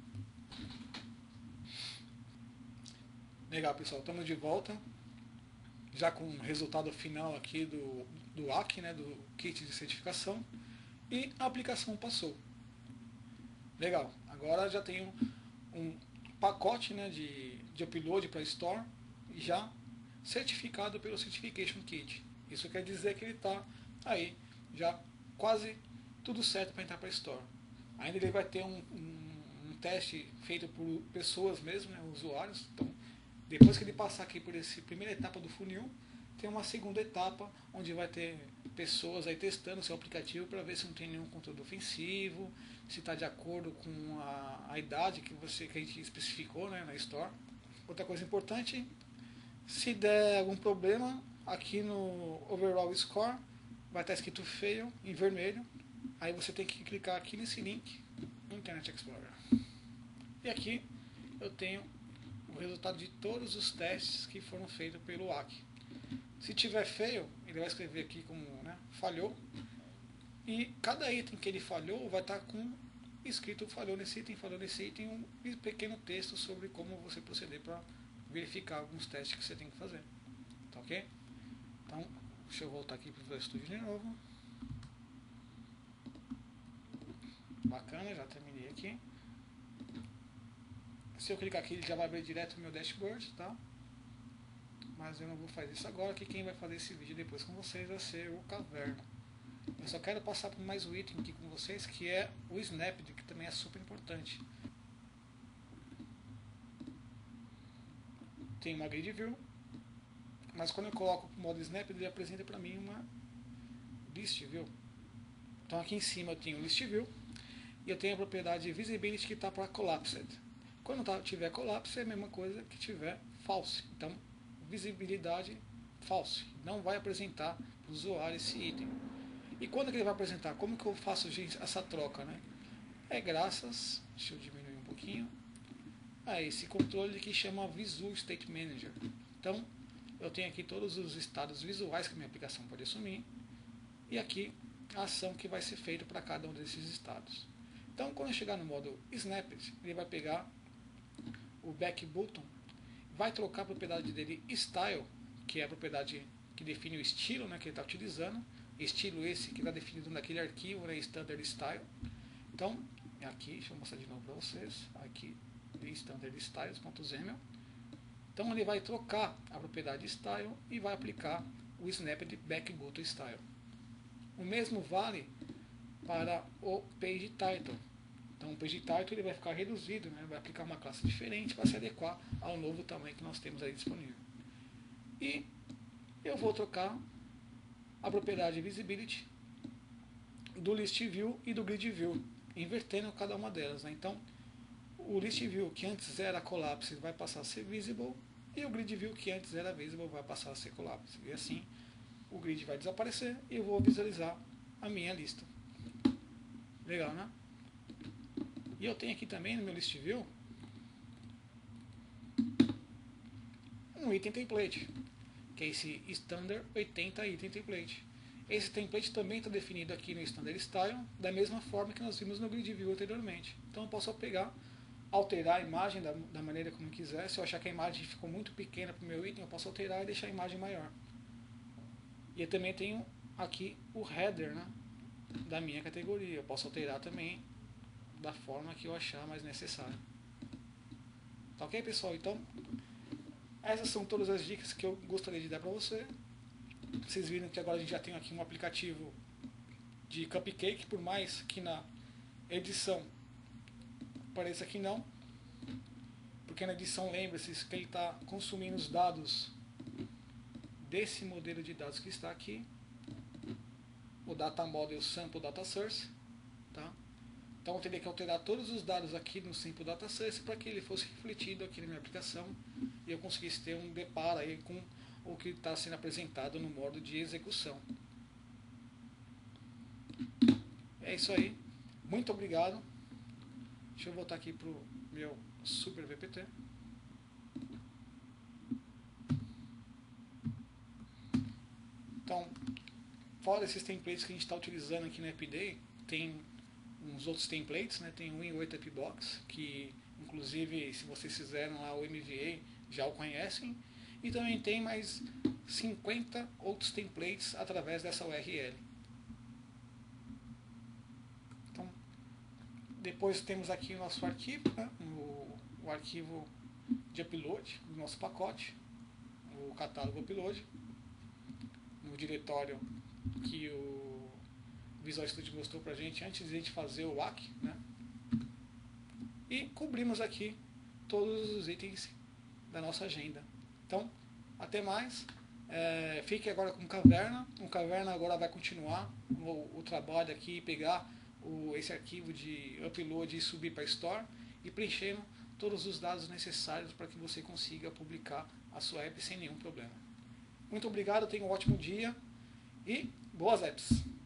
Legal, pessoal, estamos de volta, já com o resultado final aqui do, do W A C, né, do kit de certificação, e a aplicação passou. Legal, agora já tenho um pacote, né, de, de upload para a Store já certificado pelo Certification Kit. Isso quer dizer que ele está aí já quase tudo certo para entrar para a Store. Ainda ele vai ter um, um, um teste feito por pessoas mesmo, né, usuários. Então, depois que ele passar aqui por essa primeira etapa do funil, tem uma segunda etapa onde vai ter pessoas aí testando o seu aplicativo para ver se não tem nenhum conteúdo ofensivo, se está de acordo com a, a idade que, você, que a gente especificou, né, na Store. Outra coisa importante, se der algum problema, aqui no Overall Score vai estar escrito Fail em vermelho. Aí você tem que clicar aqui nesse link no Internet Explorer. E aqui eu tenho o resultado de todos os testes que foram feitos pelo W A C. Se tiver fail, ele vai escrever aqui como, né, falhou. E cada item que ele falhou vai estar com escrito falhou nesse item, falhou nesse item, um pequeno texto sobre como você proceder para verificar alguns testes que você tem que fazer. Tá ok? Então, deixa eu voltar aqui para o Visual Studio de novo. Bacana, já terminei aqui. Se eu clicar aqui, ele já vai abrir direto no meu dashboard, tá? Mas eu não vou fazer isso agora, que quem vai fazer esse vídeo depois com vocês vai ser o Caverna. Eu só quero passar por mais um item aqui com vocês, que é o Snapd, que também é super importante. Tem uma grid view, mas quando eu coloco o modo Snapd, ele apresenta para mim uma list view. Então aqui em cima eu tenho o list view e eu tenho a propriedade visibility que está para collapsed. Quando tá, tiver collapse é a mesma coisa que tiver false. Então visibilidade false, não vai apresentar para o usuário esse item. E quando que ele vai apresentar? Como que eu faço essa troca, né? É graças, deixa eu diminuir um pouquinho, a esse controle que chama Visual State Manager. Então eu tenho aqui todos os estados visuais que a minha aplicação pode assumir e aqui a ação que vai ser feita para cada um desses estados. Então quando eu chegar no modo Snapd, ele vai pegar o back button, vai trocar a propriedade dele Style, que é a propriedade que define o estilo, né, que ele está utilizando. Estilo esse que está definido naquele arquivo, né, Standard Style. Então, aqui, deixa eu mostrar de novo para vocês, aqui, standardstyles.xaml. Então ele vai trocar a propriedade Style e vai aplicar o Snapd Back Button Style. O mesmo vale para o Page Title. Então o Page Title ele vai ficar reduzido, né, vai aplicar uma classe diferente para se adequar ao novo tamanho que nós temos aí disponível. E eu vou trocar a propriedade Visibility do List View e do Grid View, invertendo cada uma delas, né? Então, o List View que antes era Collapse vai passar a ser Visible, e o Grid View que antes era Visible vai passar a ser Collapse. E assim, o grid vai desaparecer e eu vou visualizar a minha lista. Legal, né? E eu tenho aqui também no meu List View um item template, que é esse Standard oitenta Item Template. Esse template também está definido aqui no Standard Style, da mesma forma que nós vimos no Grid View anteriormente. Então eu posso pegar, alterar a imagem da, da maneira como eu quiser. Se eu achar que a imagem ficou muito pequena para o meu item, eu posso alterar e deixar a imagem maior. E eu também tenho aqui o header, né, da minha categoria. Eu posso alterar também da forma que eu achar mais necessário. Tá ok, pessoal? Então, essas são todas as dicas que eu gostaria de dar para você. Vocês viram que agora a gente já tem aqui um aplicativo de cupcake, por mais que na edição pareça que não, porque na edição lembre-se que ele está consumindo os dados desse modelo de dados que está aqui, o Data Model Sample Data Source, tá? Então eu teria que alterar todos os dados aqui no Sample Data Source para que ele fosse refletido aqui na minha aplicação e eu conseguisse ter um deparo aí com o que está sendo apresentado no modo de execução. É isso aí. Muito obrigado. Deixa eu voltar aqui para o meu Super V P T. Então, fora esses templates que a gente está utilizando aqui no AppDay, tem uns outros templates, né? Tem o Win oito AppBox, que inclusive se vocês fizeram lá o M V A já o conhecem, e também tem mais cinquenta outros templates através dessa U R L. Então, depois temos aqui o nosso arquivo, né? o, o arquivo de upload do nosso pacote, o catálogo upload, no diretório que o Visual Studio mostrou pra gente antes de a gente fazer o W A C, né? E cobrimos aqui todos os itens da nossa agenda. Então, até mais. É, fique agora com o Caverna. O Caverna agora vai continuar o, o trabalho aqui, pegar o, esse arquivo de upload e subir para a Store e preenchendo todos os dados necessários para que você consiga publicar a sua app sem nenhum problema. Muito obrigado, tenha um ótimo dia e boas apps!